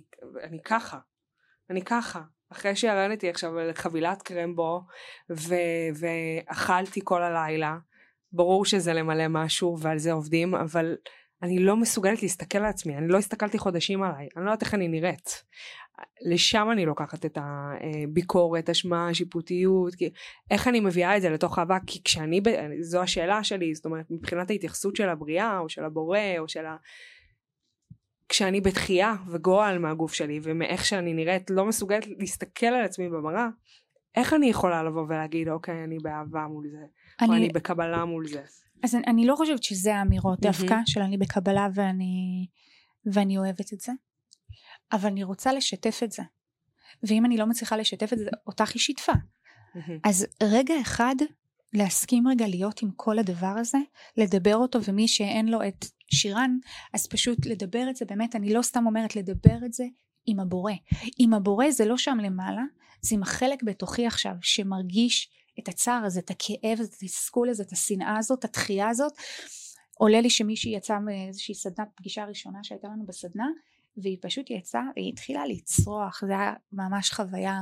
ככה. אחרי שהרנתי עכשיו חבילת קרמבו, ואכלתי כל הלילה, ברור שזה למלא משהו, ועל זה עובדים, אבל אני לא מסוגלת להסתכל על עצמי, אני לא הסתכלתי חודשים עליי, אני לא יודעת איך אני נראית. לשם אני לוקחת את הביקורת, אשמה, שיפוטיות, איך אני מביאה את זה לתוך אהבה, כי כשאני, זו השאלה שלי, זאת אומרת, מבחינת ההתייחסות של הבריאה, או של הבורא, או של כשאני בתחייה וגועל מהגוף שלי, ומאיך שאני נראית, לא מסוגלת להסתכל על עצמי במראה, איך אני יכולה לבוא ולהגיד, אוקיי, אני באהבה מול זה, או אני בקבלה מול זה. אז אני לא חושבת שזה האמירות דווקא, של אני בקבלה ואני אוהבת את זה, אבל אני רוצה לשתף את זה, ואם אני לא מצליחה לשתף את זה, אותך היא שיתפה. אז רגע אחד, להסכים רגע להיות עם כל הדבר הזה, לדבר אותו, ומי שאין לו את שירן, אז פשוט לדבר את זה, באמת אני לא סתם אומרת לדבר את זה עם הבורא. עם הבורא זה לא שם למעלה, זה עם החלק בתוכי עכשיו, שמרגיש את הצער הזה, את הכאב, את התסכול הזה, את השנאה הזאת, את התחייה הזאת. עולה לי שמישהי יצאה מאיזושהי סדנה, פגישה ראשונה שהייתה לנו בסדנה, והיא פשוט יצאה, והיא התחילה לצרוח, זה היה ממש חוויה.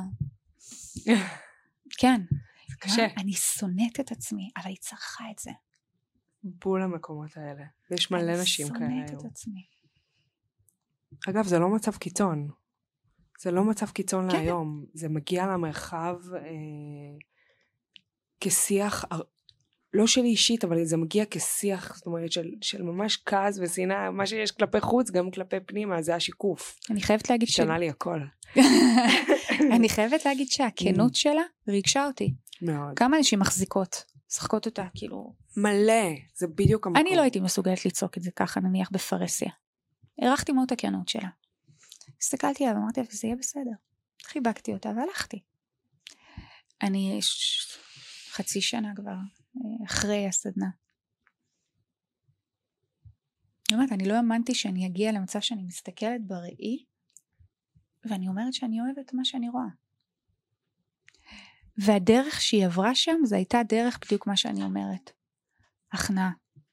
כן. זה קשה. אני שונאת את עצמי, אבל היא צרכה את זה. בול המקומות האלה. יש מלא נשים כאלה. אני שונאת את עצמי. אגב, זה לא מצב קיצון. זה לא מצב קיצון כן. להיום. זה מגיע למרחב כשיח, לא שלי אישית, אבל זה מגיע כשיח, זאת אומרת, של ממש כעס ושנאה, מה שיש כלפי חוץ, גם כלפי פנימה, זה השיקוף. אני חייבת להגיד שנה לי הכל. אני חייבת להגיד שהכנות שלה ריגשה אותי. מאוד. כמה אנשים שחקות אותה, כאילו. מלא, זה בדיוק המקום. אני לא הייתי מסוגלת לצעוק את זה ככה, נניח בפרסיה. הערכתי מאוד הכנות שלה. הסתכלתי עליה ואמרתי, זה יהיה בסדר. חיבקתי אותה והלכתי. אני חצי שנה כבר אחרי הסדנה. אני לא האמנתי שאני אגיע למצב שאני מסתכלת בראי, ואני אומרת שאני אוהבת מה שאני רואה. והדרך שהיא עברה שם, זה הייתה דרך בדיוק מה שאני אומרת. הכנעה.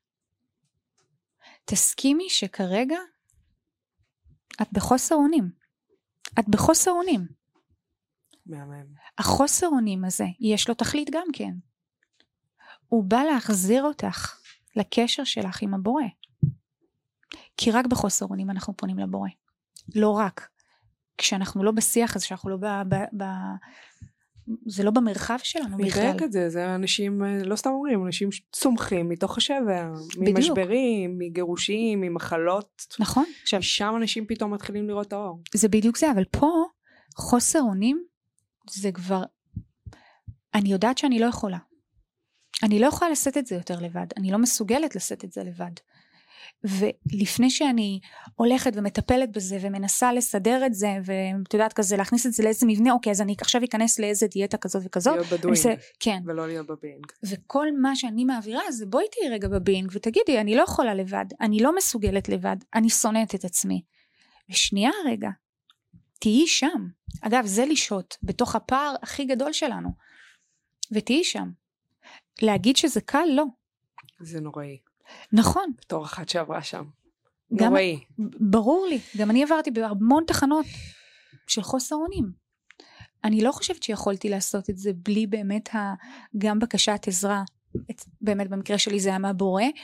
תסכימי שכרגע, את בחוסר אונים. את בחוסר אונים. מהמם. החוסר אונים הזה, יש לו תכלית גם כן. הוא בא להחזיר אותך לקשר שלך עם הבורא. כי רק בחוסר אונים אנחנו פונים לבורא. לא רק. כשאנחנו לא בשיח הזה, שאנחנו לא זה לא במרחב שלנו בכלל. נדייק את זה, זה אנשים, לא סתם אומרים, אנשים צומחים מתוך השבר, ממשברים, מגירושים, ממחלות. נכון. עכשיו, שם אנשים פתאום מתחילים לראות את האור. זה בדיוק זה, אבל פה, חוסר אונים, זה כבר, אני יודעת שאני לא יכולה. אני לא יכולה לשאת את זה יותר לבד, אני לא מסוגלת לשאת את זה לבד. ולפני שאני הולכת ומטפלת בזה ומנסה לסדר את זה ואת יודעת כזה להכניס את זה לאיזה מבנה, אוקיי, אז אני עכשיו אכנס לאיזה דיאטה כזאת וכזאת, להיות בדואינג כן. ולא להיות בבינג. וכל מה שאני מעבירה זה בואי תהיי רגע בבינג ותגידי אני לא יכולה לבד, אני לא מסוגלת לבד, אני שונאת את עצמי. ושנייה רגע, תהיי שם. אגב, זה לשהות בתוך הפער הכי גדול שלנו. ותהיי שם. להגיד שזה קל, לא. זה נוראי. נכון. בתור אחת שעברה שם. נוראי. ברור לי. גם אני עברתי בהמון תחנות של חוסר אונים. אני לא חושבת שיכולתי לעשות את זה בלי באמת גם בקשת עזרה. באמת במקרה שלי זה היה מהבורא.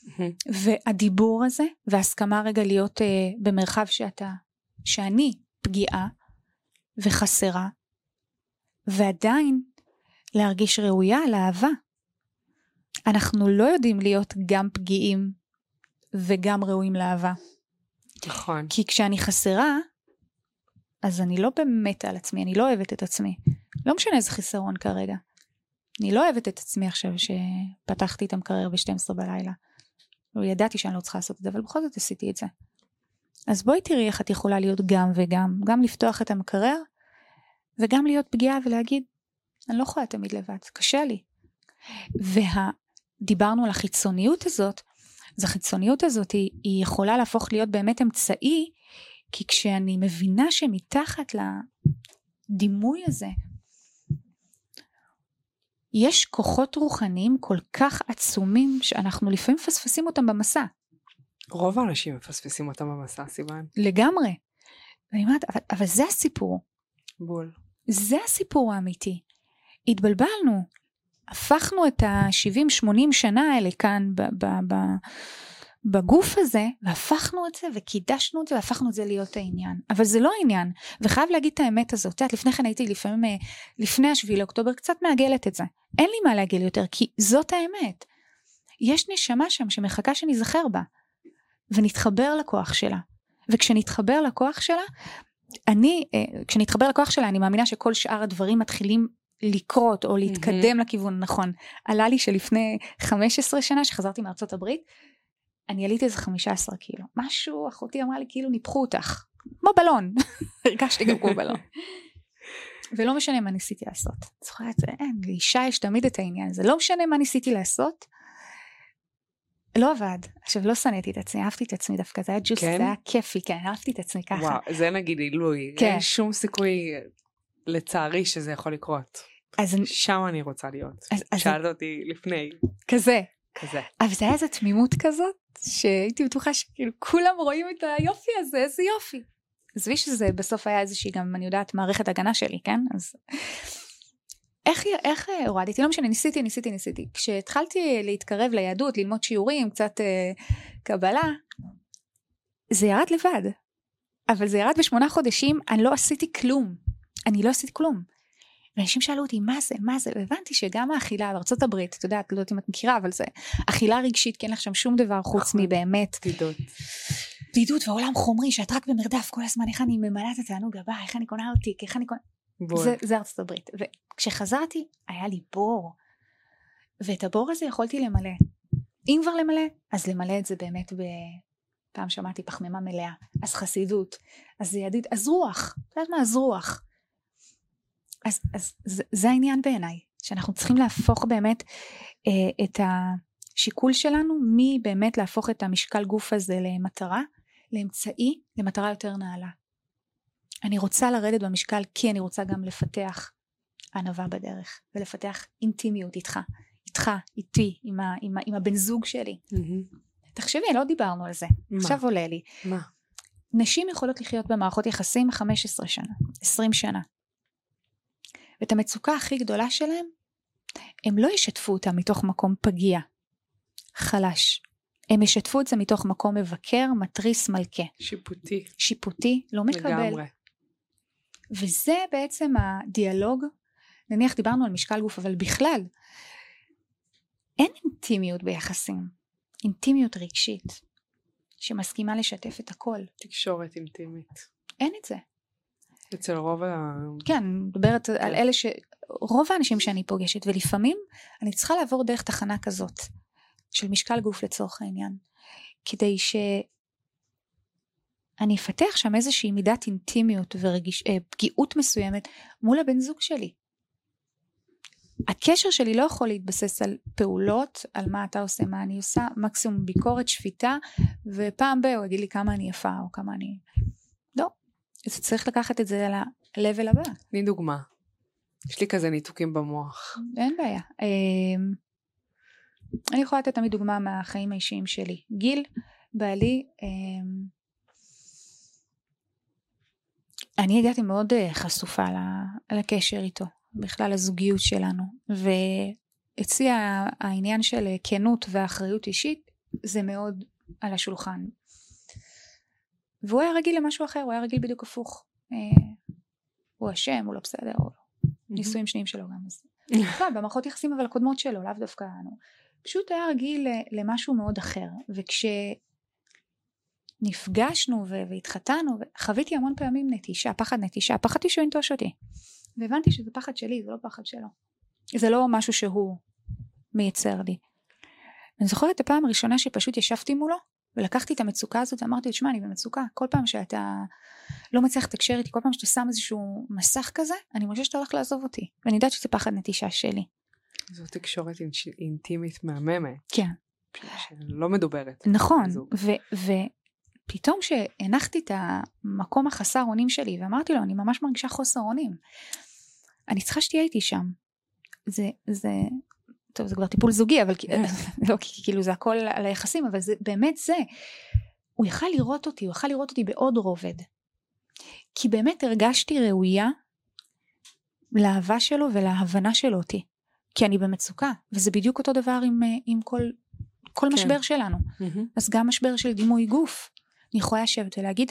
והדיבור הזה, וההסכמה רגע להיות במרחב שאני פגיעה וחסרה, ועדיין להרגיש ראויה לאהבה. אנחנו לא יודעים להיות גם פגיעים וגם ראויים לאהבה. נכון. כי כשאני חסרה, אז אני לא באמת על עצמי, אני לא אוהבת את עצמי. לא משנה איזה חיסרון כרגע. אני לא אוהבת את עצמי עכשיו שפתחתי את המקרר ב-12 בלילה. ידעתי שאני לא צריכה לעשות את זה, אבל בכל זאת עשיתי את זה. אז בואי תראי איך את יכולה להיות גם וגם, גם לפתוח את המקרר, וגם להיות פגיעה ולהגיד, אני לא יכולה תמיד לבד, קשה לי. ודיברנו על החיצוניות הזאת, אז החיצוניות הזאת היא יכולה להפוך להיות באמת אמצעי, כי כשאני מבינה שמתחת לדימוי הזה, יש כוחות רוחניים כל כך עצומים, שאנחנו לפעמים מפספסים אותם במסע. רוב האנשים מפספסים אותם במסע, סיוון. לגמרי. ואני אומרת, אבל זה הסיפור. בול. זה הסיפור האמיתי. התבלבלנו. הפכנו את ה-70-80 שנה האלה כאן בגוף הזה, והפכנו את זה וקידשנו את זה, והפכנו את זה להיות העניין. אבל זה לא העניין, וחייב להגיד את האמת הזאת. לפני כן הייתי לפעמים, לפני 7 לאוקטובר, קצת מעגלת את זה. אין לי מה להגל יותר, כי זאת האמת. יש נשמה שם שמחכה שנזכר בה, ונתחבר לכוח שלה. וכשנתחבר לכוח שלה, כשנתחבר לכוח שלה, אני מאמינה שכל שאר הדברים מתחילים לקרות, או להתקדם לכיוון הנכון. עלה לי שלפני 15 שנה, שחזרתי מארצות הברית, אני עליתי איזה 15 קילו. משהו, אחותי אמרה לי, כאילו ניפחו אותך. כמו בלון. הרגשתי גם כמו בלון. ולא משנה מה ניסיתי לעשות. זוכרת, לאישה יש תמיד את העניין. זה לא משנה מה ניסיתי לעשות. לא עבד. עכשיו, לא שנאתי את עצמי, אהבתי את עצמי דווקא. זה היה ג'וס, זה היה כיפי, כן, אהבתי את עצמי ככה. וואו, זה נגיד עילוי. אין שום סיכוי, לצערי, שזה יכול לקרות. שם אני רוצה להיות. שאלת אותי לפני. כזה. כזה. אבל זה היה איזו תמימות כזאת, שהייתי בטוחה שכאילו כולם רואים את היופי הזה, איזה יופי. עזבי שזה בסוף היה איזושהי גם, אני יודעת, מערכת הגנה שלי, כן? אז איך הורדתי? לא משנה, ניסיתי. כשהתחלתי להתקרב ליהדות, ללמוד שיעורים, קצת קבלה, זה ירד לבד. אבל זה ירד ב8 חודשים, אני לא עשיתי כלום. ואנשים שאלו אותי, מה זה? והבנתי שגם האכילה בארצות הברית, את יודעת, לא יודעת אם את מכירה, אבל זה אכילה רגשית, כי אין לך שם שום דבר חוץ מבאמת. בדידות ועולם חומרי, שאת רק במרדף כל הזמן, איך אני ממלאה את התענוג הבא, איך אני קונה אותי, איך אני קונה... זה ארצות הברית. וכשחזרתי, היה לי בור. ואת הבור הזה יכולתי למלא. אם כבר למלא, אז למלא את זה באמת פעם שמעתי פחמימה מלאה. אז חסידות, אז יהדות, אז רוח. את יודעת מה? אז רוח. אז זה העניין בעיניי, שאנחנו צריכים להפוך באמת את השיקול שלנו, מבאמת להפוך את המשקל גוף הזה למטרה, לאמצעי, למטרה יותר נעלה. אני רוצה לרדת במשקל, כי אני רוצה גם לפתח ענווה בדרך, ולפתח אינטימיות איתך, איתי, עם הבן זוג שלי. תחשבי, לא דיברנו על זה, עכשיו עולה לי. מה? נשים יכולות לחיות במערכות יחסים 15 שנה, 20 שנה. ואת המצוקה הכי גדולה שלהם, הם לא ישתפו אותה מתוך מקום פגיע, חלש. הם ישתפו את זה מתוך מקום מבקר, מטריס, מלכה. שיפוטי, לא מקבל. לגמרי. וזה בעצם הדיאלוג, נניח דיברנו על משקל גוף, אבל בכלל, אין אינטימיות ביחסים. אינטימיות רגשית, שמסכימה לשתף את הכל. תקשורת אינטימית. אין את זה. אצל רוב כן, מדברת על אלה רוב האנשים שאני פוגשת, ולפעמים אני צריכה לעבור דרך תחנה כזאת, של משקל גוף לצורך העניין, כדי שאני אפתח שם איזושהי מידת אינטימיות ופגיעות מסוימת מול הבן זוג שלי. הקשר שלי לא יכול להתבסס על פעולות, על מה אתה עושה, מה אני עושה, מקסימום ביקורת, שפיטה, ופעם הוא יגיד לי כמה אני יפה, או כמה אני... לא. אז צריך לקחת את זה על ה-level הבא. תני דוגמה. יש לי כזה ניתוקים במוח. אין בעיה. אני יכולה לתת תמיד דוגמה מהחיים האישיים שלי. גיל, בעלי, אני הגעתי מאוד חשופה על הקשר איתו, בכלל הזוגיות שלנו, ואצלי העניין של כנות ואחריות אישית, זה מאוד על השולחן. והוא היה רגיל למשהו אחר, הוא היה רגיל בדיוק הפוך. הוא אשם, הוא לא בסדר, הוא ניסויים שניים שלו גם. במערכות יחסים אבל הקודמות שלו, לאו דווקא לנו. פשוט היה רגיל למשהו מאוד אחר. וכשנפגשנו והתחתנו, חוויתי המון פעמים נטישה, פחדתי שהוא ינטוש אותי. והבנתי שזה פחד שלי, זה לא פחד שלו. זה לא משהו שהוא מייצר לי. אני זוכרת את הפעם הראשונה שפשוט ישבתי מולו, ולקחתי את המצוקה הזאת, ואמרתי, תשמע, אני במצוקה. כל פעם שאתה לא מצליח לתקשר איתי, כל פעם שאתה שם איזשהו מסך כזה, אני מרגישה שאתה הולך לעזוב אותי. ואני יודעת שזה פחד נטישה שלי. זו תקשורת אינטימית מהממת. כן. שלא מדוברת. נכון. ופתאום שהנחתי את המקום החסר אונים שלי, ואמרתי לו, אני ממש מרגישה חוסר אונים. אני צריכה שתהיה איתי שם. טוב, זה כבר טיפול זוגי, אבל לא, כאילו זה הכל על היחסים, אבל זה באמת זה. הוא יכל לראות אותי בעוד רובד. כי באמת הרגשתי ראויה לאהבה שלו ולהבנה שלו אותי. כי אני במצוקה, וזה בדיוק אותו דבר עם כל משבר שלנו. אז גם משבר של דימוי גוף. אני יכולה לשבת ולהגיד,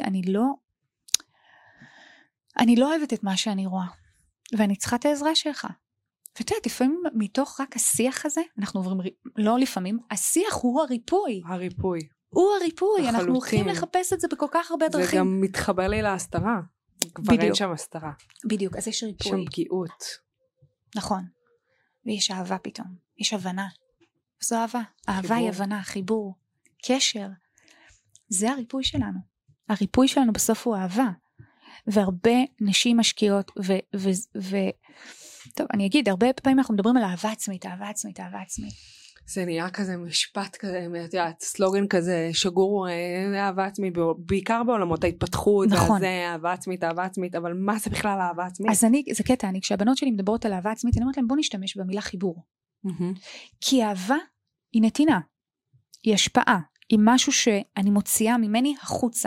אני לא אוהבת את מה שאני רואה, ואני צריכה את העזרה שלך. ואתה יודעת, לפעמים מתוך רק השיח הזה, אנחנו עוברים, לא לפעמים, השיח הוא הריפוי. הוא הריפוי, אנחנו הולכים לחפש את זה בכל כך הרבה דרכים. זה גם מתחבר לי להסתרה. כבר אין שם הסתרה. בדיוק, אז יש ריפוי. שם פגיעות. נכון. ויש אהבה פתאום. יש הבנה. זו אהבה. אהבה היא הבנה, חיבור, קשר. זה הריפוי שלנו. הריפוי שלנו בסוף הוא אהבה. והרבה נשים משקיעות טוב, אני אגיד, הרבה פעמים אנחנו מדברים על אהבה עצמית. זה נהיה כזה משפט כזה, סלוגן כזה שגור, אהבה עצמית, בעיקר בעולמות ההתפתחות, נכון. וזה אהבה עצמית, אבל מה זה בכלל אהבה עצמית? אז זה קטע, כשהבנות שלי מדברות על אהבה עצמית, אני אומרת להם, בוא נשתמש במילה חיבור. כי אהבה היא נתינה, היא השפעה, היא משהו שאני מוציאה ממני החוצה.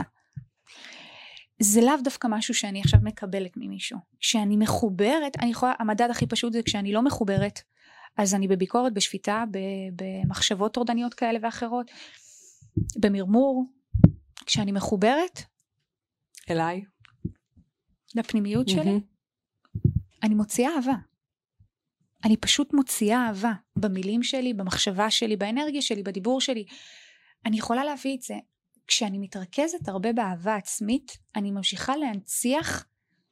זה לאו דווקא משהו שאני עכשיו מקבלת ממישהו. כשאני מחוברת, המדד הכי פשוט זה כשאני לא מחוברת, אז אני בביקורת, בשפיטה, במחשבות טורדניות כאלה ואחרות, במרמור. כשאני מחוברת, אליי, לפנימיות שלי, אני מוציאה אהבה. אני פשוט מוציאה אהבה, במילים שלי, במחשבה שלי, באנרגיה שלי, בדיבור שלי. אני יכולה להביא את זה. כשאני מתרכזת הרבה באהבה עצמית, אני ממשיכה להנציח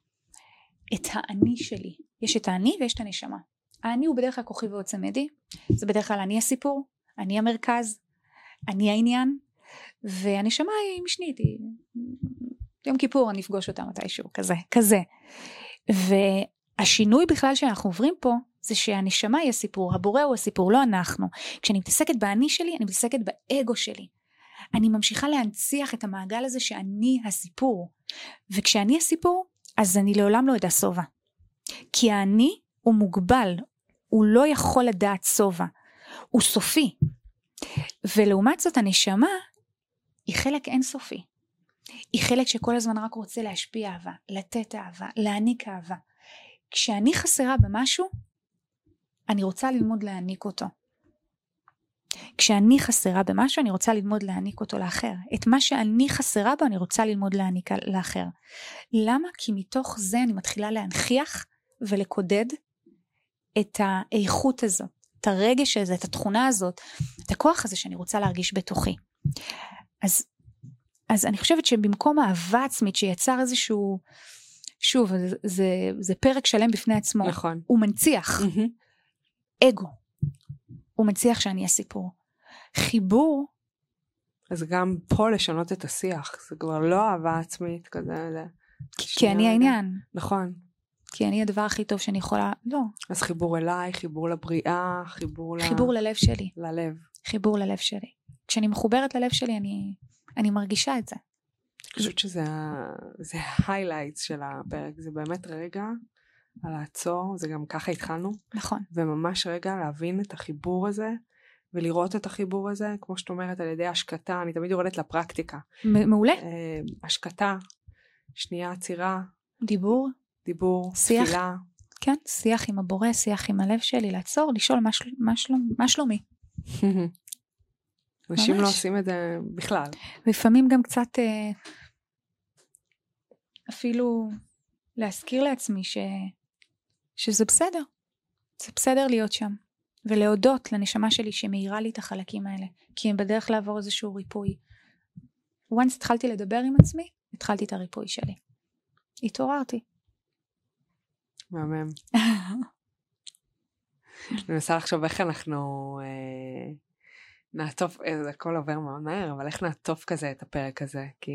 את האני שלי. יש את האני ויש את הנשמה. האני הוא בדרך כלל כוחי ועוצמדי, זה בדרך כלל אני הסיפור, אני המרכז, אני העניין, והנשמה היא משנית, יום כיפור אני אפגוש אותה מתישהו, כזה. והשינוי בכלל שאנחנו עוברים פה, זה שהנשמה היא הסיפור, הבורא הוא הסיפור, לא אנחנו. כשאני מתעסקת באני שלי, אני מתעסקת באגו שלי. אני ממשיכה להנציח את המעגל הזה שאני הסיפור. וכשאני הסיפור, אז אני לעולם לא אדע סובה. כי האני הוא מוגבל, הוא לא יכול לדעת סובה. הוא סופי. ולעומת זאת הנשמה, היא חלק אינסופי. היא חלק שכל הזמן רק רוצה להשפיע אהבה, לתת אהבה, להעניק אהבה. כשאני חסרה במשהו, אני רוצה ללמוד להעניק אותו. כשאני חסרה במשהו, אני רוצה ללמוד להעניק אותו לאחר. את מה שאני חסרה בו, אני רוצה ללמוד להעניק לאחר. למה? כי מתוך זה אני מתחילה להנכיח ולקודד את האיכות הזאת, את הרגש הזה, את התכונה הזאת, את הכוח הזה שאני רוצה להרגיש בתוכי. אז אני חושבת שבמקום האהבה עצמית שיצר איזשהו, שוב, זה פרק שלם בפני עצמו. נכון. הוא מנציח. אגו. הוא מנציח שאני הסיפור. חיבור. אז גם פה לשנות את השיח. זה כבר לא אהבה עצמית כזה. כי אני העניין. נכון. כי אני הדבר הכי טוב שאני יכולה, לא. אז חיבור אליי, חיבור לבריאה, חיבור ללב שלי. ללב. חיבור ללב שלי. כשאני מחוברת ללב שלי, אני מרגישה את זה. אני חושבת שזה ההיילייטס של הפרק. זה באמת רגע על לעצור, זה גם ככה התחלנו. נכון. וממש רגע להבין את החיבור הזה, ולראות את החיבור הזה, כמו שאת אומרת, על ידי השקטה. אני תמיד יורדת לפרקטיקה. מעולה. השקטה, שנייה עצירה. דיבור, שיח, תפילה. כן, שיח עם הבורא, שיח עם הלב שלי, לעצור, לשאול מה שלומי. אנשים לא עושים את זה בכלל. לפעמים גם קצת אפילו להזכיר לעצמי שזה בסדר. זה בסדר להיות שם. ולהודות לנשמה שלי שמאירה לי את החלקים האלה. כי הם בדרך לעבור איזשהו ריפוי. once התחלתי לדבר עם עצמי, התחלתי את הריפוי שלי. התעוררתי. מהמם. אני מנסה לחשוב איך אנחנו נעטוף, זה הכל עובר מאוד מהר, אבל איך נעטוף כזה את הפרק הזה, כי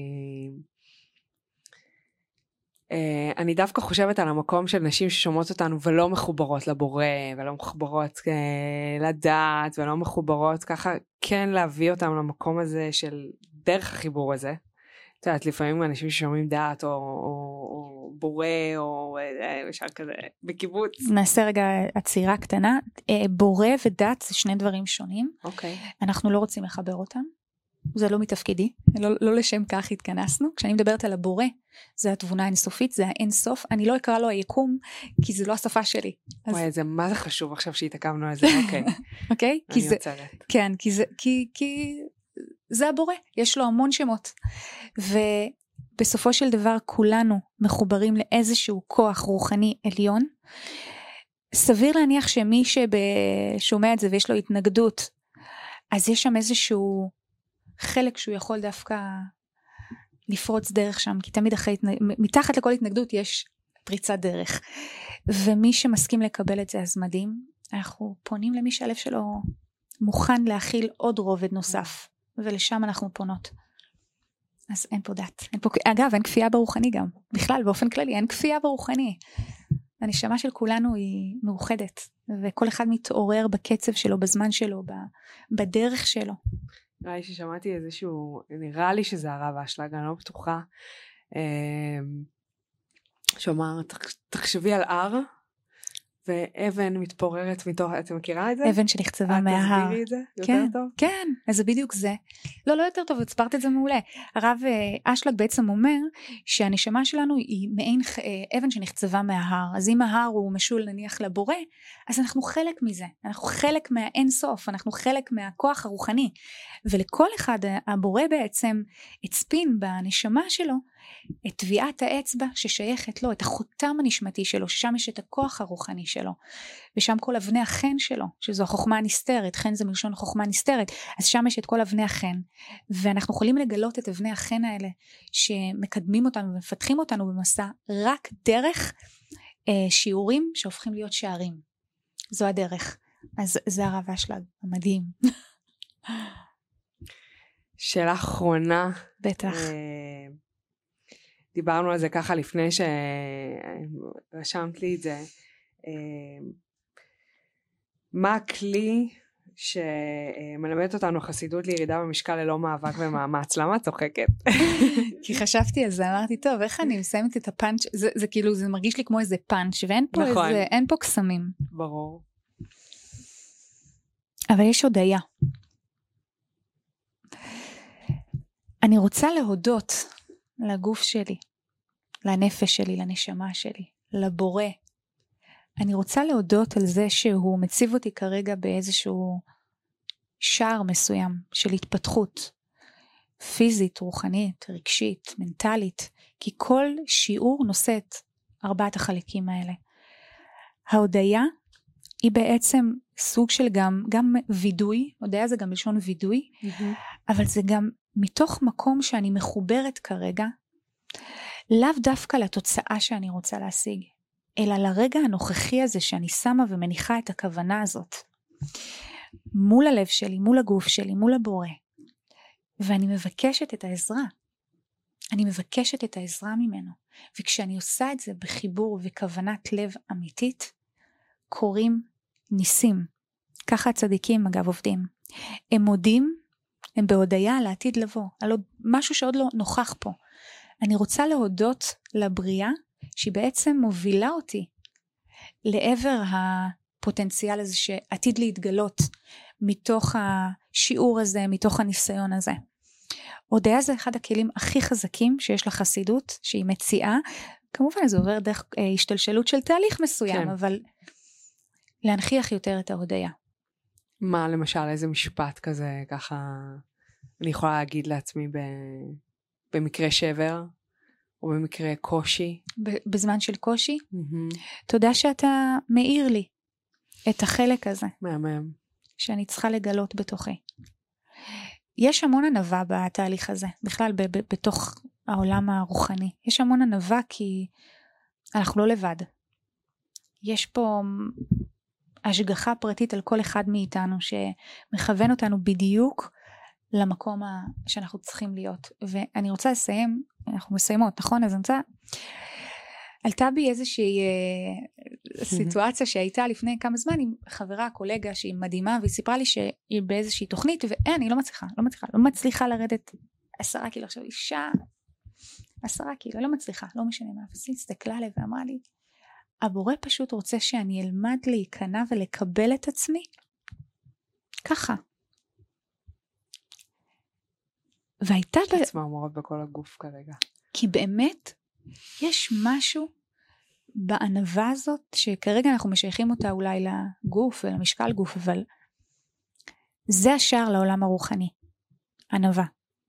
אני דווקא חושבת על המקום של נשים ששומעות אותנו ולא מחוברות לבורא, ולא מחוברות לדעת, ולא מחוברות ככה, כן להביא אותם למקום הזה של דרך החיבור הזה. את יודעת, לפעמים אנשים ששומעים דעת, או בורא, או אפשר כזה, בקיבוץ. נעשה רגע עצירה קטנה. בורא ודת זה שני דברים שונים. אוקיי. אנחנו לא רוצים לחבר אותם. זה לא מתפקידי. לא לשם כך התכנסנו. כשאני מדברת על הבורא, זה התבונה האינסופית, זה האינסוף. אני לא אקרא לו היקום, כי זה לא השפה שלי. וואי, זה מה זה חשוב עכשיו שהתעכבנו על זה, אוקיי. אוקיי? אני יוצרת. כן, כי זה הבורא, יש לו המון שמות. ובסופו של דבר כולנו מחוברים לאיזשהו כוח רוחני עליון. סביר להניח שמי ששומע את זה ויש לו התנגדות, אז יש שם איזשהו חלק שהוא יכול דווקא לפרוץ דרך שם, כי תמיד מתחת לכל התנגדות יש פריצת דרך. ומי שמסכים לקבל את זה אז מדהים, אנחנו פונים למי שהלב שלו מוכן להכיל עוד רובד נוסף. ולשם אנחנו פונות. אז אין פה דת. אגב, אין כפייה ברוחני גם. בכלל, באופן כללי, אין כפייה ברוחני. הנשמה של כולנו היא מאוחדת. וכל אחד מתעורר בקצב שלו, בזמן שלו, בדרך שלו. ראי ששמעתי איזשהו, נראה לי שזה הרב אשלג, אני לא בטוחה. שאומר, תחשבי על הר, ואבן מתפוררת מתוך, את מכירה את זה? אבן שנחצבה מההר. תסבירי את זה יותר כן, טוב? כן, אז זה בדיוק זה. לא יותר טוב, הסברת את זה מעולה. הרב אשלג בעצם אומר שהנשמה שלנו היא מעין אבן שנחצבה מההר. אז אם ההר הוא משול נניח לבורא, אז אנחנו חלק מזה. אנחנו חלק מהאין סוף, אנחנו חלק מהכוח הרוחני. ולכל אחד הבורא בעצם הצפין בנשמה שלו, את טביעת האצבע ששייכת לו, את החותם הנשמתי שלו, ששם יש את הכוח הרוחני שלו, ושם כל אבני החן שלו, שזו החוכמה הנסתרת, חן זה מלשון חוכמה נסתרת, אז שם יש את כל אבני החן, ואנחנו יכולים לגלות את אבני החן האלה, שמקדמים אותנו ומפתחים אותנו במסע, רק דרך שיעורים שהופכים להיות שערים, זו הדרך, אז זה הרב אשלג, המדהים. שאלה אחרונה. בטח. דיברנו על זה ככה לפני שרשמת לי את זה. מה הכלי שמלמד אותנו חסידות לירידה במשקל ללא מאבק ומאמץ? למה את צוחקת? כי חשבתי על זה, אמרתי, טוב, איך אני מסיימת את הפאנץ'? זה כאילו, זה מרגיש לי כמו איזה פאנץ', ואין פה נכון. איזה, אין פה קסמים. ברור. אבל יש הודיה. אני רוצה להודות לגוף שלי, לנפש שלי, לנשמה שלי, לבורא. אני רוצה להודות על זה שהוא מציב אותי כרגע באיזשהו שער מסוים של התפתחות פיזית, רוחנית, רגשית, מנטלית, כי כל שיעור נושא את ארבעת החלקים האלה. ההודיה היא בעצם סוג של גם וידוי, הודיה זה גם בלשון וידוי, אבל זה גם מתוך מקום שאני מחוברת כרגע, לאו דווקא לתוצאה שאני רוצה להשיג, אלא לרגע הנוכחי הזה שאני שמה ומניחה את הכוונה הזאת, מול הלב שלי, מול הגוף שלי, מול הבורא, ואני מבקשת את העזרה, אני מבקשת את העזרה ממנו, וכשאני עושה את זה בחיבור וכוונת לב אמיתית, קוראים ניסים, ככה הצדיקים אגב עובדים, הם מודים, הם בהודיה על העתיד לבוא, על משהו שעוד לא נוכח פה. אני רוצה להודות לבריאה, שהיא בעצם מובילה אותי לעבר הפוטנציאל הזה שעתיד להתגלות מתוך השיעור הזה, מתוך הניסיון הזה. הודיה זה אחד הכלים הכי חזקים שיש לחסידות, שהיא מציעה, כמובן זה עובר דרך השתלשלות של תהליך מסוים, כן. אבל להנכיח יותר את ההודיה. מה למשל, איזה משפט כזה, ככה, אני יכולה להגיד לעצמי במקרה שבר, או במקרה קושי? בזמן של קושי? תודה שאתה מאיר לי את החלק הזה. מהמם. שאני צריכה לגלות בתוכי. יש המון ענווה בתהליך הזה, בכלל בתוך העולם הרוחני. יש המון ענווה כי אנחנו לא לבד. יש פה השגחה פרטית על כל אחד מאיתנו שמכוון אותנו בדיוק למקום שאנחנו צריכים להיות. ואני רוצה לסיים, אנחנו מסיימות, נכון? אז אני רוצה... עלתה בי איזושהי סיטואציה שהייתה לפני כמה זמן עם חברה, קולגה שהיא מדהימה, והיא סיפרה לי שהיא באיזושהי תוכנית, ואני לא מצליחה לרדת 10 קילו, עכשיו אישה 10 קילו, לא מצליחה, לא משנה מה, אז היא הסתכלה עליה ואמרה לי, הבורא פשוט רוצה שאני אלמד להיכנע ולקבל את עצמי, ככה. והייתה... יש צמרמורות בכל הגוף כרגע. כי באמת, יש משהו בענווה הזאת, שכרגע אנחנו משייכים אותה אולי לגוף ולמשקל גוף, אבל זה השער לעולם הרוחני, ענווה.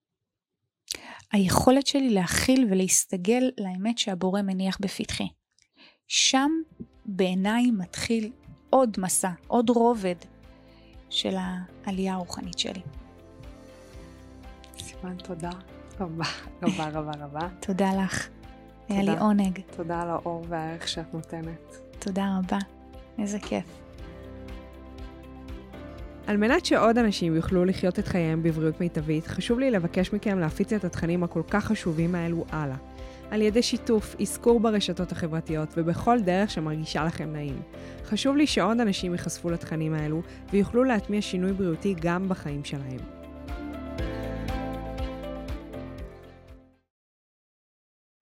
היכולת שלי להכיל ולהסתגל לאמת שהבורא מניח בפתחי. שם בעיניי מתחיל עוד מסע, עוד רובד של העלייה הרוחנית שלי. סימן, תודה רבה, רבה, רבה, רבה. תודה לך. היה לי עונג. תודה על האור והערך שאת נותנת. תודה רבה. איזה כיף. על מנת שעוד אנשים יוכלו לחיות את חייהם בבריאות מיטבית, חשוב לי לבקש מכם להפיץ את התכנים הכל כך חשובים האלו הלאה. על ידי שיתוף, אזכור ברשתות החברתיות ובכל דרך שמרגישה לכם נעים. חשוב לי שעוד אנשים ייחשפו לתכנים האלו ויוכלו להטמיע שינוי בריאותי גם בחיים שלהם.